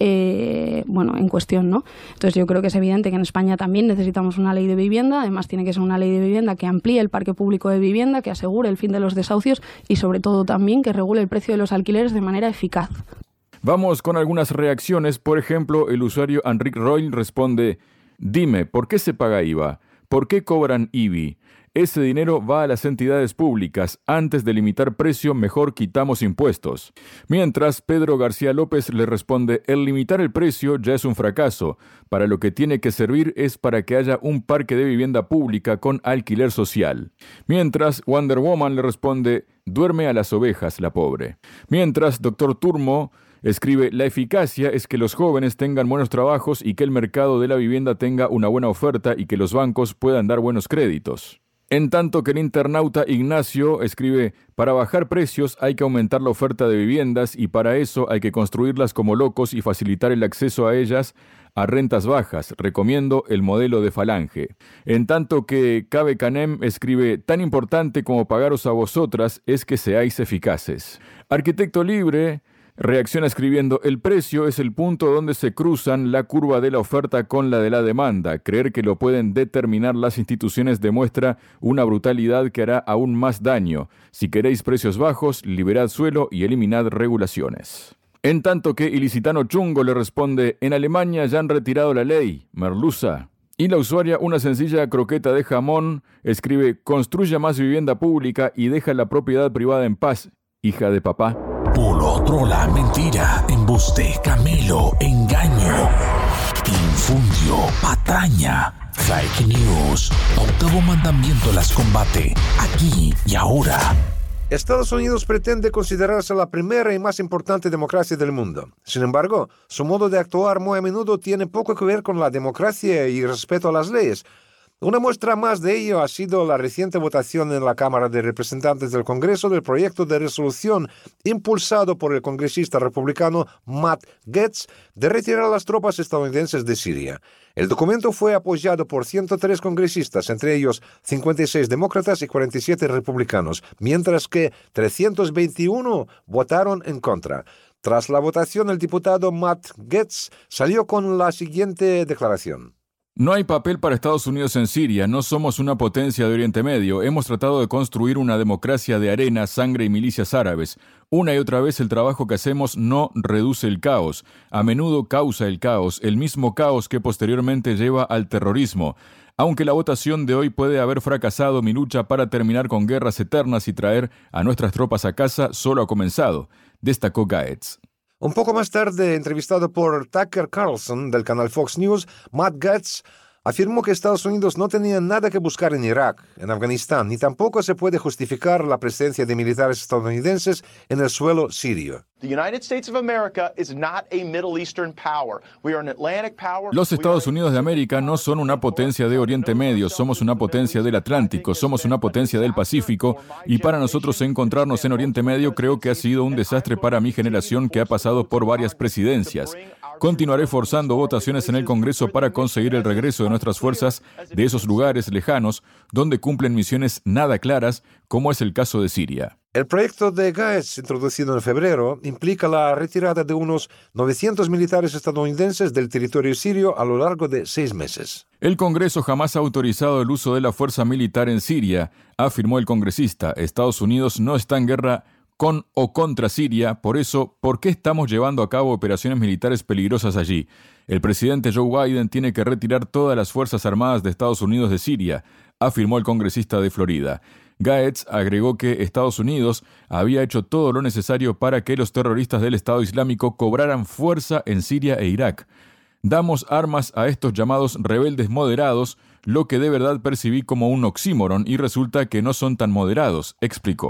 eh, bueno, en cuestión, ¿no? Entonces yo creo que es evidente que en España también necesitamos una ley de vivienda, además tiene que ser una ley de vivienda que amplíe el parque público de vivienda, que asegure el fin de los desahucios y sobre todo también que regule el precio de los alquileres de manera eficaz. Vamos con algunas reacciones. Por ejemplo, el usuario Enrique Roy responde: dime, ¿por qué se paga I V A? ¿Por qué cobran I B I? Ese dinero va a las entidades públicas. Antes de limitar precio, mejor quitamos impuestos. Mientras, Pedro García López le responde: el limitar el precio ya es un fracaso. Para lo que tiene que servir es para que haya un parque de vivienda pública con alquiler social. Mientras, Wonder Woman le responde: duerme a las ovejas, la pobre. Mientras, Doctor Turmo escribe: la eficacia es que los jóvenes tengan buenos trabajos y que el mercado de la vivienda tenga una buena oferta y que los bancos puedan dar buenos créditos. En tanto que el internauta Ignacio escribe: para bajar precios hay que aumentar la oferta de viviendas y para eso hay que construirlas como locos y facilitar el acceso a ellas a rentas bajas. Recomiendo el modelo de Falange. En tanto que Cabe Canem escribe: tan importante como pagaros a vosotras es que seáis eficaces. Arquitecto Libre reacciona escribiendo: el precio es el punto donde se cruzan la curva de la oferta con la de la demanda. Creer que lo pueden determinar las instituciones demuestra una brutalidad que hará aún más daño. Si queréis precios bajos, liberad suelo y eliminad regulaciones. En tanto que Ilicitano Chungo le responde: en Alemania ya han retirado la ley, merluza. Y la usuaria Una sencilla croqueta de jamón escribe: construya más vivienda pública y deja la propiedad privada en paz, hija de papá. Bulo, trola, mentira, embuste, camelo, engaño, infundio, patraña, fake news. Octavo mandamiento las combate, aquí y ahora. Estados Unidos pretende considerarse la primera y más importante democracia del mundo. Sin embargo, su modo de actuar muy a menudo tiene poco que ver con la democracia y respeto a las leyes. Una muestra más de ello ha sido la reciente votación en la Cámara de Representantes del Congreso del proyecto de resolución impulsado por el congresista republicano Matt Gaetz de retirar las tropas estadounidenses de Siria. El documento fue apoyado por ciento tres congresistas, entre ellos cincuenta y seis demócratas y cuarenta y siete republicanos, mientras que trescientos veintiuno votaron en contra. Tras la votación, el diputado Matt Gaetz salió con la siguiente declaración. No hay papel para Estados Unidos en Siria, no somos una potencia de Oriente Medio, hemos tratado de construir una democracia de arena, sangre y milicias árabes. Una y otra vez el trabajo que hacemos no reduce el caos, a menudo causa el caos, el mismo caos que posteriormente lleva al terrorismo. Aunque la votación de hoy puede haber fracasado, mi lucha para terminar con guerras eternas y traer a nuestras tropas a casa solo ha comenzado, destacó Gaetz. Un poco más tarde, entrevistado por Tucker Carlson del canal Fox News, Matt Gaetz afirmó que Estados Unidos no tenía nada que buscar en Irak, en Afganistán, ni tampoco se puede justificar la presencia de militares estadounidenses en el suelo sirio. Los Estados Unidos de América no son una potencia de Oriente Medio, somos una potencia del Atlántico, somos una potencia del Pacífico, y para nosotros encontrarnos en Oriente Medio creo que ha sido un desastre para mi generación que ha pasado por varias presidencias. Continuaré forzando votaciones en el Congreso para conseguir el regreso de nuestras fuerzas de esos lugares lejanos donde cumplen misiones nada claras, como es el caso de Siria. El proyecto de Gaetz, introducido en febrero, implica la retirada de unos novecientos militares estadounidenses del territorio sirio a lo largo de seis meses. El Congreso jamás ha autorizado el uso de la fuerza militar en Siria, afirmó el congresista. Estados Unidos no está en guerra con o contra Siria, por eso, ¿por qué estamos llevando a cabo operaciones militares peligrosas allí? El presidente Joe Biden tiene que retirar todas las Fuerzas Armadas de Estados Unidos de Siria, afirmó el congresista de Florida. Gaetz agregó que Estados Unidos había hecho todo lo necesario para que los terroristas del Estado Islámico cobraran fuerza en Siria e Irak. Damos armas a estos llamados rebeldes moderados, lo que de verdad percibí como un oxímoron y resulta que no son tan moderados, explicó.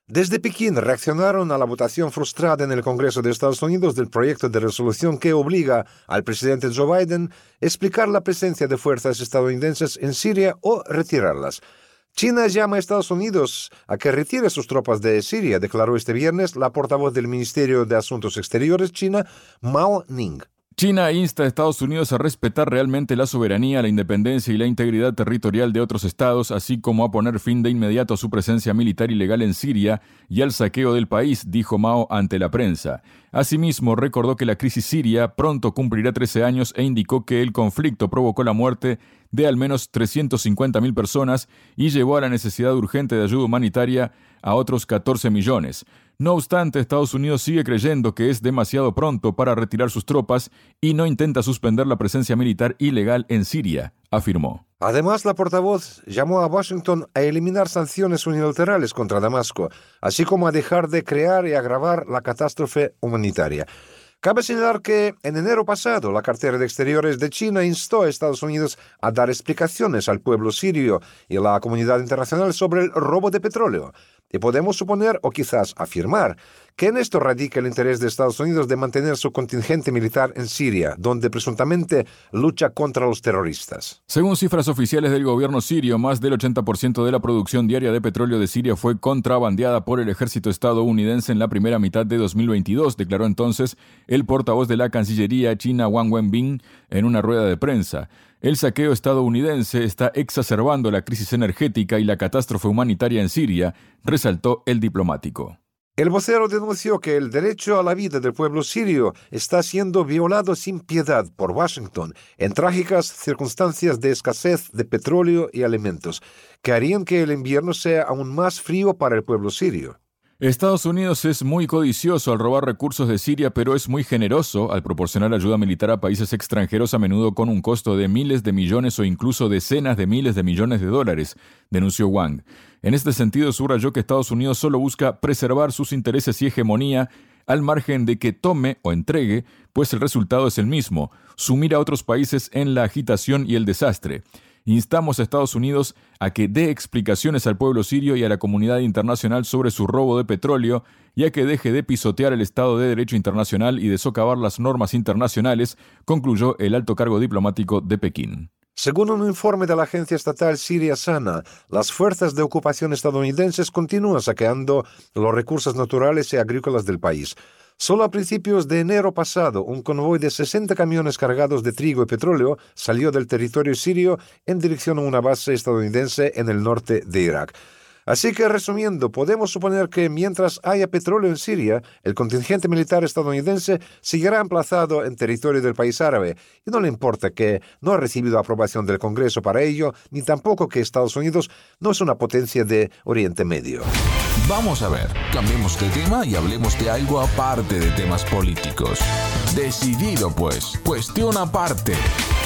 Desde Pekín reaccionaron a la votación frustrada en el Congreso de Estados Unidos del proyecto de resolución que obliga al presidente Joe Biden a explicar la presencia de fuerzas estadounidenses en Siria o retirarlas. China llama a Estados Unidos a que retire sus tropas de Siria, declaró este viernes la portavoz del Ministerio de Asuntos Exteriores china, Mao Ning. China insta a Estados Unidos a respetar realmente la soberanía, la independencia y la integridad territorial de otros estados, así como a poner fin de inmediato a su presencia militar ilegal en Siria y al saqueo del país, dijo Mao ante la prensa. Asimismo, recordó que la crisis siria pronto cumplirá trece años e indicó que el conflicto provocó la muerte de al menos trescientas cincuenta mil personas y llevó a la necesidad urgente de ayuda humanitaria a otros catorce millones. No obstante, Estados Unidos sigue creyendo que es demasiado pronto para retirar sus tropas y no intenta suspender la presencia militar ilegal en Siria, afirmó. Además, la portavoz llamó a Washington a eliminar sanciones unilaterales contra Damasco, así como a dejar de crear y agravar la catástrofe humanitaria. Cabe señalar que en enero pasado la cartera de Exteriores de China instó a Estados Unidos a dar explicaciones al pueblo sirio y a la comunidad internacional sobre el robo de petróleo. Y podemos suponer, o quizás afirmar, que en esto radica el interés de Estados Unidos de mantener su contingente militar en Siria, donde presuntamente lucha contra los terroristas. Según cifras oficiales del gobierno sirio, más del ochenta por ciento de la producción diaria de petróleo de Siria fue contrabandeada por el ejército estadounidense en la primera mitad de dos mil veintidós, declaró entonces el portavoz de la Cancillería china Wang Wenbin en una rueda de prensa. El saqueo estadounidense está exacerbando la crisis energética y la catástrofe humanitaria en Siria, resaltó el diplomático. El vocero denunció que el derecho a la vida del pueblo sirio está siendo violado sin piedad por Washington en trágicas circunstancias de escasez de petróleo y alimentos, que harían que el invierno sea aún más frío para el pueblo sirio. Estados Unidos es muy codicioso al robar recursos de Siria, pero es muy generoso al proporcionar ayuda militar a países extranjeros, a menudo con un costo de miles de millones o incluso decenas de miles de millones de dólares, denunció Wang. En este sentido, subrayó que Estados Unidos solo busca preservar sus intereses y hegemonía al margen de que tome o entregue, pues el resultado es el mismo, sumir a otros países en la agitación y el desastre. Instamos a Estados Unidos a que dé explicaciones al pueblo sirio y a la comunidad internacional sobre su robo de petróleo y a que deje de pisotear el Estado de Derecho internacional y de socavar las normas internacionales, concluyó el alto cargo diplomático de Pekín. Según un informe de la agencia estatal Siria Sana, las fuerzas de ocupación estadounidenses continúan saqueando los recursos naturales y agrícolas del país. Solo a principios de enero pasado, un convoy de sesenta camiones cargados de trigo y petróleo salió del territorio sirio en dirección a una base estadounidense en el norte de Irak. Así que, resumiendo, podemos suponer que mientras haya petróleo en Siria, el contingente militar estadounidense seguirá emplazado en territorio del país árabe, y no le importa que no ha recibido aprobación del Congreso para ello, ni tampoco que Estados Unidos no es una potencia de Oriente Medio. Vamos a ver, cambiemos de tema y hablemos de algo aparte de temas políticos. Decidido pues, cuestión aparte.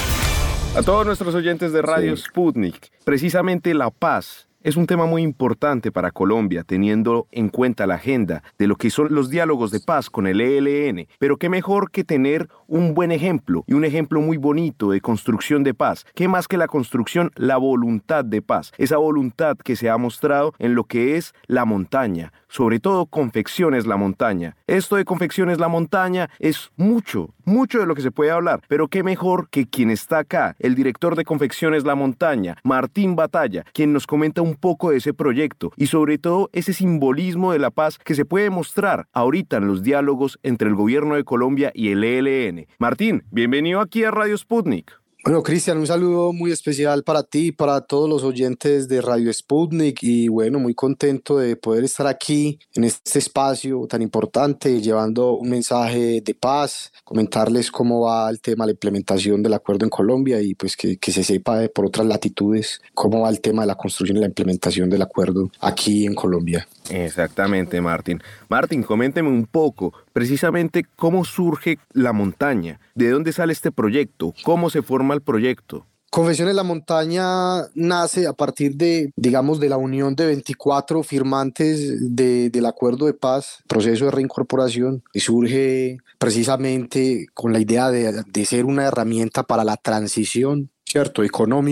A todos nuestros oyentes de Radio sí. Sputnik, precisamente la paz es un tema muy importante para Colombia, teniendo en cuenta la agenda de lo que son los diálogos de paz con el E L N. Pero qué mejor que tener un buen ejemplo, y un ejemplo muy bonito de construcción de paz. ¿Qué más que la construcción? La voluntad de paz. Esa voluntad que se ha mostrado en lo que es la montaña. Sobre todo Confecciones La Montaña. Esto de Confecciones La Montaña es mucho, mucho de lo que se puede hablar. Pero qué mejor que quien está acá, el director de Confecciones La Montaña, Martín Batalla, quien nos comenta un poco de ese proyecto y sobre todo ese simbolismo de la paz que se puede mostrar ahorita en los diálogos entre el gobierno de Colombia y el E L N. Martín, bienvenido aquí a Radio Sputnik. Bueno, Cristian, un saludo muy especial para ti, para todos los oyentes de Radio Sputnik y bueno, muy contento de poder estar aquí en este espacio tan importante, llevando un mensaje de paz, comentarles cómo va el tema de la implementación del acuerdo en Colombia y pues que, que se sepa de, por otras latitudes cómo va el tema de la construcción y la implementación del acuerdo aquí en Colombia. Exactamente, Martín. Martín, coménteme un poco, precisamente cómo surge La Montaña, de dónde sale este proyecto, cómo se forma el proyecto. Confecciones La Montaña nace a partir de, digamos, de la unión de veinticuatro firmantes de, del acuerdo de paz, proceso de reincorporación, y surge precisamente con la idea de, de ser una herramienta para la transición, ¿cierto?, económica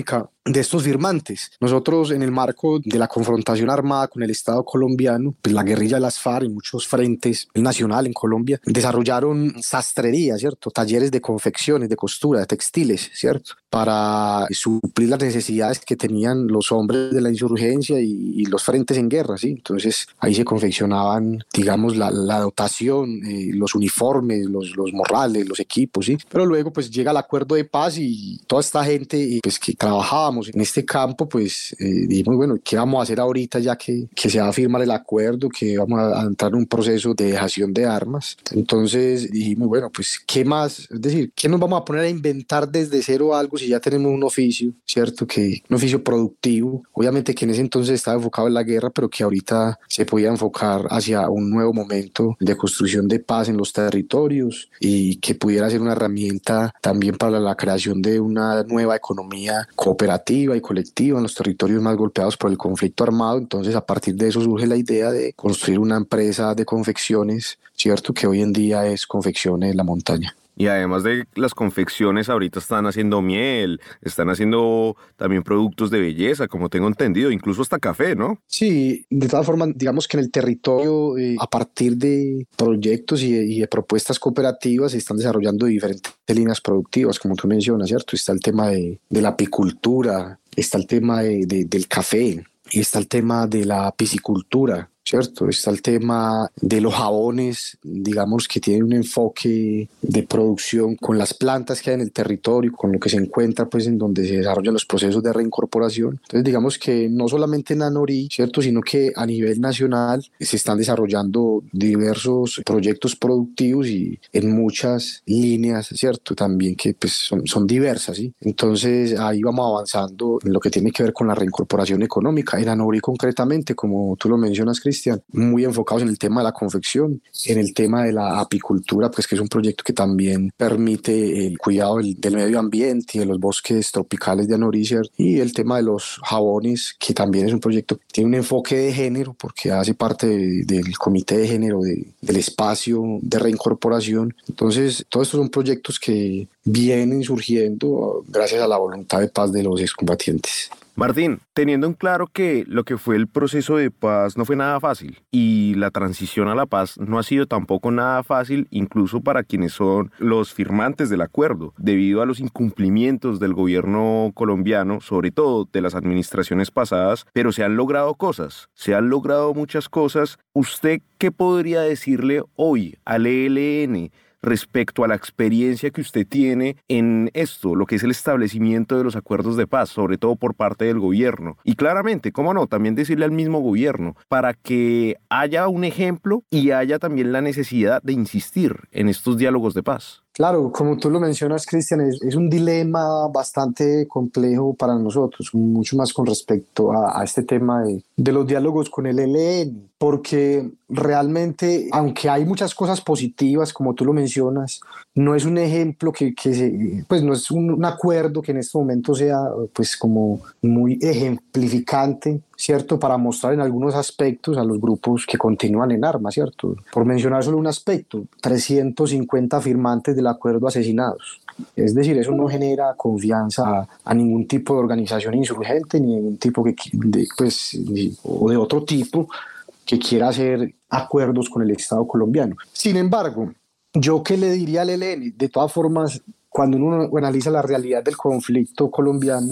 de estos firmantes. Nosotros, en el marco de la confrontación armada con el Estado colombiano, pues la guerrilla de las FARC y muchos frentes, el nacional en Colombia, desarrollaron sastrería, ¿cierto? Talleres de confecciones, de costura, de textiles, ¿cierto? Para suplir las necesidades que tenían los hombres de la insurgencia y, y los frentes en guerra, ¿sí? Entonces ahí se confeccionaban, digamos, la, la dotación, eh, los uniformes, los, los morrales, los equipos, ¿sí? Pero luego pues llega el acuerdo de paz y toda esta gente pues que trabajábamos en este campo, pues eh, dijimos, bueno, ¿qué vamos a hacer ahorita ya que, que se va a firmar el acuerdo, que vamos a, a entrar en un proceso de dejación de armas? Entonces dijimos, bueno, pues ¿qué más? Es decir, ¿qué nos vamos a poner a inventar desde cero algo si ya tenemos un oficio, ¿cierto? Que un oficio productivo, obviamente que en ese entonces estaba enfocado en la guerra, pero que ahorita se podía enfocar hacia un nuevo momento de construcción de paz en los territorios y que pudiera ser una herramienta también para la creación de una nueva economía cooperativa y colectiva en los territorios más golpeados por el conflicto armado. Entonces, a partir de eso surge la idea de construir una empresa de confecciones, ¿cierto? Que hoy en día es Confecciones La Montaña. Y además de las confecciones, ahorita están haciendo miel, están haciendo también productos de belleza, como tengo entendido, incluso hasta café, ¿no? Sí, de todas formas, digamos que en el territorio, eh, a partir de proyectos y de, y de propuestas cooperativas, se están desarrollando diferentes líneas productivas, como tú mencionas, ¿cierto? Está el tema de, de la apicultura, está el tema de, de, del café, y está el tema de la piscicultura, ¿cierto? Está el tema de los jabones, digamos que tienen un enfoque de producción con las plantas que hay en el territorio, con lo que se encuentra pues en donde se desarrollan los procesos de reincorporación. Entonces digamos que no solamente en Anorí, ¿cierto? Sino que a nivel nacional se están desarrollando diversos proyectos productivos y en muchas líneas, ¿cierto? También que pues son, son diversas, ¿sí? Entonces ahí vamos avanzando en lo que tiene que ver con la reincorporación económica. En Anorí concretamente, como tú lo mencionas, Cristian, muy enfocados en el tema de la confección, en el tema de la apicultura, pues que es un proyecto que también permite el cuidado del, del medio ambiente y de los bosques tropicales de Anorí, y el tema de los jabones, que también es un proyecto que tiene un enfoque de género, porque hace parte de, del comité de género de, del espacio de reincorporación. Entonces, todos estos son proyectos que vienen surgiendo gracias a la voluntad de paz de los excombatientes. Martín, teniendo en claro que lo que fue el proceso de paz no fue nada fácil y la transición a la paz no ha sido tampoco nada fácil, incluso para quienes son los firmantes del acuerdo, debido a los incumplimientos del gobierno colombiano, sobre todo de las administraciones pasadas, pero se han logrado cosas, se han logrado muchas cosas. ¿Usted qué podría decirle hoy al E L N respecto a la experiencia que usted tiene en esto, lo que es el establecimiento de los acuerdos de paz, sobre todo por parte del gobierno? Y claramente, cómo no, también decirle al mismo gobierno, para que haya un ejemplo y haya también la necesidad de insistir en estos diálogos de paz. Claro, como tú lo mencionas, Cristian, es, es un dilema bastante complejo para nosotros, mucho más con respecto a, a este tema de, de los diálogos con el E L N, porque realmente, aunque hay muchas cosas positivas, como tú lo mencionas, no es un ejemplo que, que se, pues no es un, un acuerdo que en este momento sea pues como muy ejemplificante, ¿cierto? Para mostrar en algunos aspectos a los grupos que continúan en armas, ¿cierto? Por mencionar solo un aspecto, trescientos cincuenta firmantes del acuerdo asesinados. Es decir, eso no genera confianza a, a ningún tipo de organización insurgente, ni ningún tipo que, de, pues, ni, o de otro tipo que quiera hacer acuerdos con el Estado colombiano. Sin embargo, ¿yo qué le diría al E L N? De todas formas, cuando uno analiza la realidad del conflicto colombiano,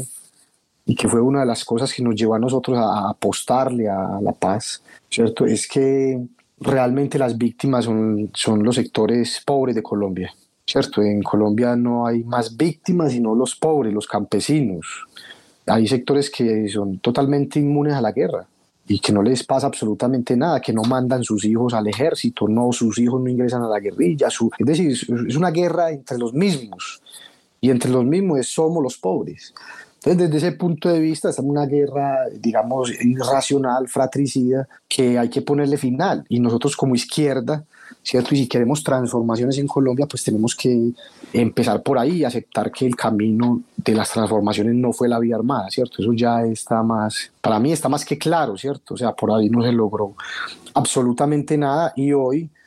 y que fue una de las cosas que nos llevó a nosotros a apostarle a la paz, ¿cierto? Es que realmente las víctimas son, son los sectores pobres de Colombia, ¿cierto? En Colombia no hay más víctimas sino los pobres, los campesinos. Hay sectores que son totalmente inmunes a la guerra y que no les pasa absolutamente nada, que no mandan sus hijos al ejército, no, sus hijos no ingresan a la guerrilla. Su, es decir, es una guerra entre los mismos, y entre los mismos somos los pobres. Entonces, desde ese punto de vista, es una guerra, digamos, irracional, fratricida, que hay que ponerle final. Y nosotros como izquierda, ¿cierto? Y si queremos transformaciones en Colombia, pues tenemos que empezar por ahí y aceptar que el camino de las transformaciones no fue la vía armada, ¿cierto? Eso ya está más, para mí está más que claro, ¿cierto? O sea, por ahí no se logró absolutamente nada, y hoy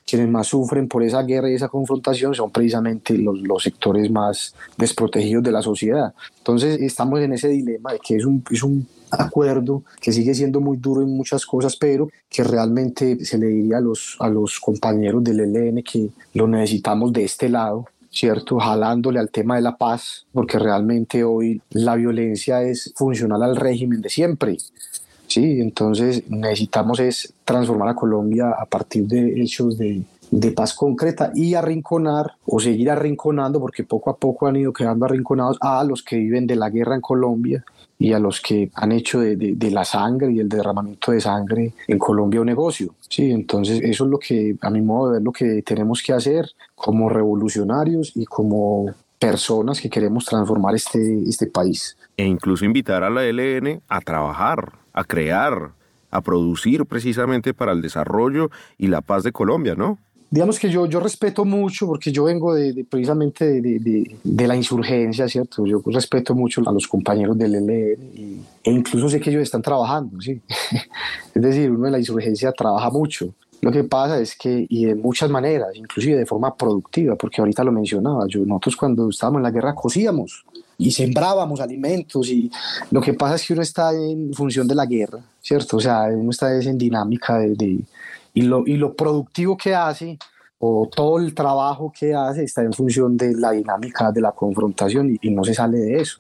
quienes más sufren por esa guerra y esa confrontación son precisamente los, los sectores más desprotegidos de la sociedad. Entonces estamos en ese dilema de que es un, es un acuerdo que sigue siendo muy duro en muchas cosas, pero que realmente se le diría a los, a los compañeros del E L N que lo necesitamos de este lado, ¿cierto? Jalándole al tema de la paz, porque realmente hoy la violencia es funcional al régimen de siempre. Sí, entonces necesitamos es transformar a Colombia a partir de hechos de, de paz concreta y arrinconar o seguir arrinconando, porque poco a poco han ido quedando arrinconados a los que viven de la guerra en Colombia y a los que han hecho de, de, de la sangre y el derramamiento de sangre en Colombia un negocio. Sí, entonces eso es lo que, a mi modo de ver, lo que tenemos que hacer como revolucionarios y como personas que queremos transformar este, este país. E incluso invitar a la E L N a trabajar, a crear, a producir precisamente para el desarrollo y la paz de Colombia, ¿no? Digamos que yo, yo respeto mucho, porque yo vengo de, de precisamente de, de, de, de la insurgencia, ¿cierto? Yo respeto mucho a los compañeros del E L N y, e incluso sé que ellos están trabajando, ¿sí? Es decir, uno de la insurgencia trabaja mucho. Lo que pasa es que, y de muchas maneras, inclusive de forma productiva, porque ahorita lo mencionaba, yo, nosotros cuando estábamos en la guerra cosíamos y sembrábamos alimentos, y lo que pasa es que uno está en función de la guerra, ¿cierto? O sea, uno está en dinámica de, de y, lo, y lo productivo que hace, o todo el trabajo que hace, está en función de la dinámica de la confrontación y, y no se sale de eso.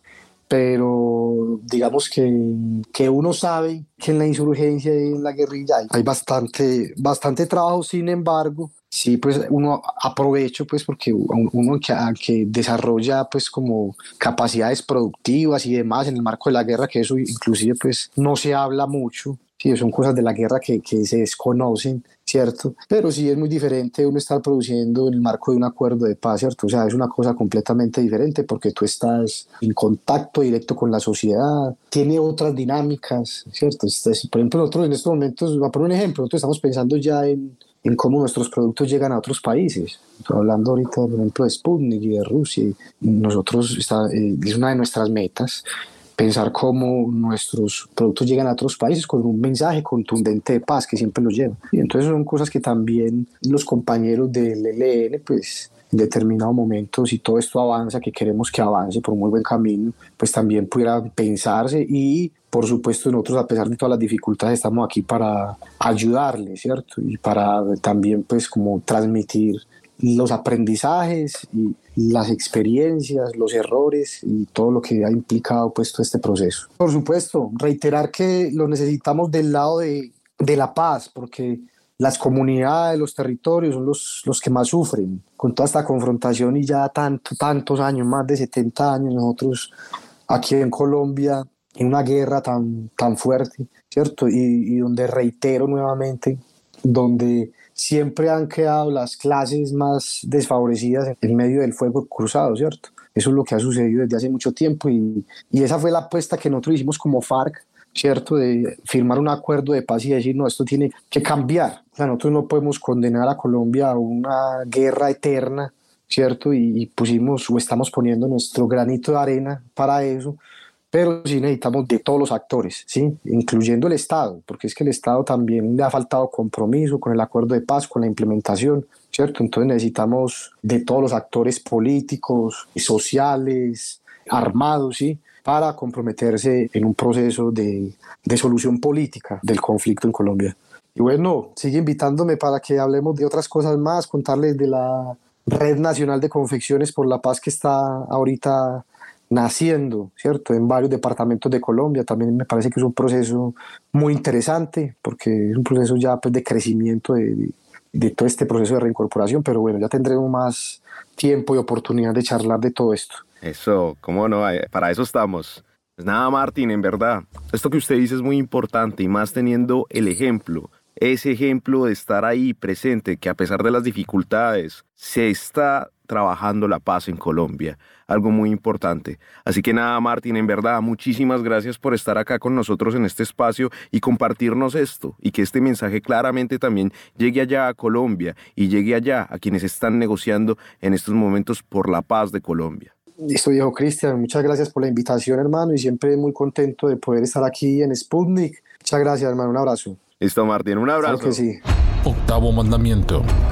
Pero digamos que, que uno sabe que en la insurgencia y en la guerrilla hay, hay bastante, bastante trabajo. Sin embargo, sí, pues uno aprovecha, pues porque uno que, que desarrolla pues como capacidades productivas y demás en el marco de la guerra, que eso inclusive pues no se habla mucho. Sí, son cosas de la guerra que, que se desconocen, ¿cierto? Pero sí es muy diferente uno estar produciendo en el marco de un acuerdo de paz, ¿cierto? O sea, es una cosa completamente diferente porque tú estás en contacto directo con la sociedad, tiene otras dinámicas, ¿cierto? Por ejemplo, nosotros en estos momentos, voy a poner un ejemplo, nosotros estamos pensando ya en, en cómo nuestros productos llegan a otros países. Estoy hablando ahorita, por ejemplo, de Sputnik y de Rusia. Nosotros, está, eh, es una de nuestras metas, pensar cómo nuestros productos llegan a otros países con un mensaje contundente de paz que siempre los lleva. Y entonces son cosas que también los compañeros del E L N, pues en determinado momento, si todo esto avanza, que queremos que avance por un muy buen camino, pues también pudiera pensarse. Y por supuesto nosotros, a pesar de todas las dificultades, estamos aquí para ayudarles, ¿cierto? Y para también pues como transmitir los aprendizajes y las experiencias, los errores y todo lo que ha implicado pues todo este proceso. Por supuesto, reiterar que lo necesitamos del lado de, de la paz, porque las comunidades, los territorios son los, los que más sufren con toda esta confrontación y ya tanto, tantos años, más de setenta años nosotros aquí en Colombia en una guerra tan, tan fuerte, ¿cierto? Y, y donde reitero nuevamente, donde siempre han quedado las clases más desfavorecidas en medio del fuego cruzado, ¿cierto? Eso es lo que ha sucedido desde hace mucho tiempo y, y esa fue la apuesta que nosotros hicimos como FARC, ¿cierto? De firmar un acuerdo de paz y decir, no, esto tiene que cambiar. O sea, nosotros no podemos condenar a Colombia a una guerra eterna, ¿cierto? Y, y pusimos o estamos poniendo nuestro granito de arena para eso. Pero sí necesitamos de todos los actores, ¿sí? Incluyendo el Estado, porque es que el Estado también le ha faltado compromiso con el acuerdo de paz, con la implementación, ¿cierto? Entonces necesitamos de todos los actores políticos, sociales, armados, ¿sí? Para comprometerse en un proceso de, de solución política del conflicto en Colombia. Y bueno, sigue invitándome para que hablemos de otras cosas más, contarles de la Red Nacional de Confecciones por la Paz que está ahorita naciendo, ¿cierto? En varios departamentos de Colombia. También me parece que es un proceso muy interesante porque es un proceso ya pues, de crecimiento de, de, de todo este proceso de reincorporación, pero bueno, ya tendremos más tiempo y oportunidad de charlar de todo esto. Eso, cómo no, para eso estamos. Pues nada, Martín, en verdad, esto que usted dice es muy importante y más teniendo el ejemplo, ese ejemplo de estar ahí presente, que a pesar de las dificultades, se está trabajando la paz en Colombia, algo muy importante. Así que nada, Martín, en verdad, muchísimas gracias por estar acá con nosotros en este espacio y compartirnos esto, y que este mensaje claramente también llegue allá a Colombia y llegue allá a quienes están negociando en estos momentos por la paz de Colombia. Listo, viejo Cristian, muchas gracias por la invitación, hermano, y siempre muy contento de poder estar aquí en Sputnik. Muchas gracias, hermano, un abrazo. Listo, Martín, un abrazo. Claro que sí. Octavo mandamiento.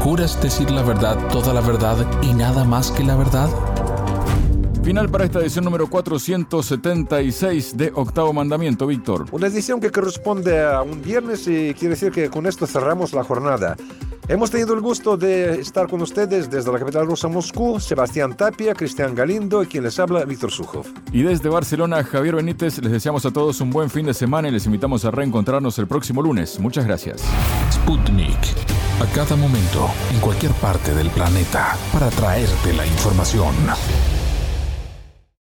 ¿Juras decir la verdad, toda la verdad y nada más que la verdad? Final para esta edición número cuatrocientos setenta y seis de Octavo Mandamiento, Víctor. Una edición que corresponde a un viernes y quiere decir que con esto cerramos la jornada. Hemos tenido el gusto de estar con ustedes desde la capital rusa, Moscú, Sebastián Tapia, Cristian Galindo y quien les habla, Víctor Sukhov. Y desde Barcelona, Javier Benítez, les deseamos a todos un buen fin de semana y les invitamos a reencontrarnos el próximo lunes. Muchas gracias. Sputnik. A cada momento, en cualquier parte del planeta, para traerte la información.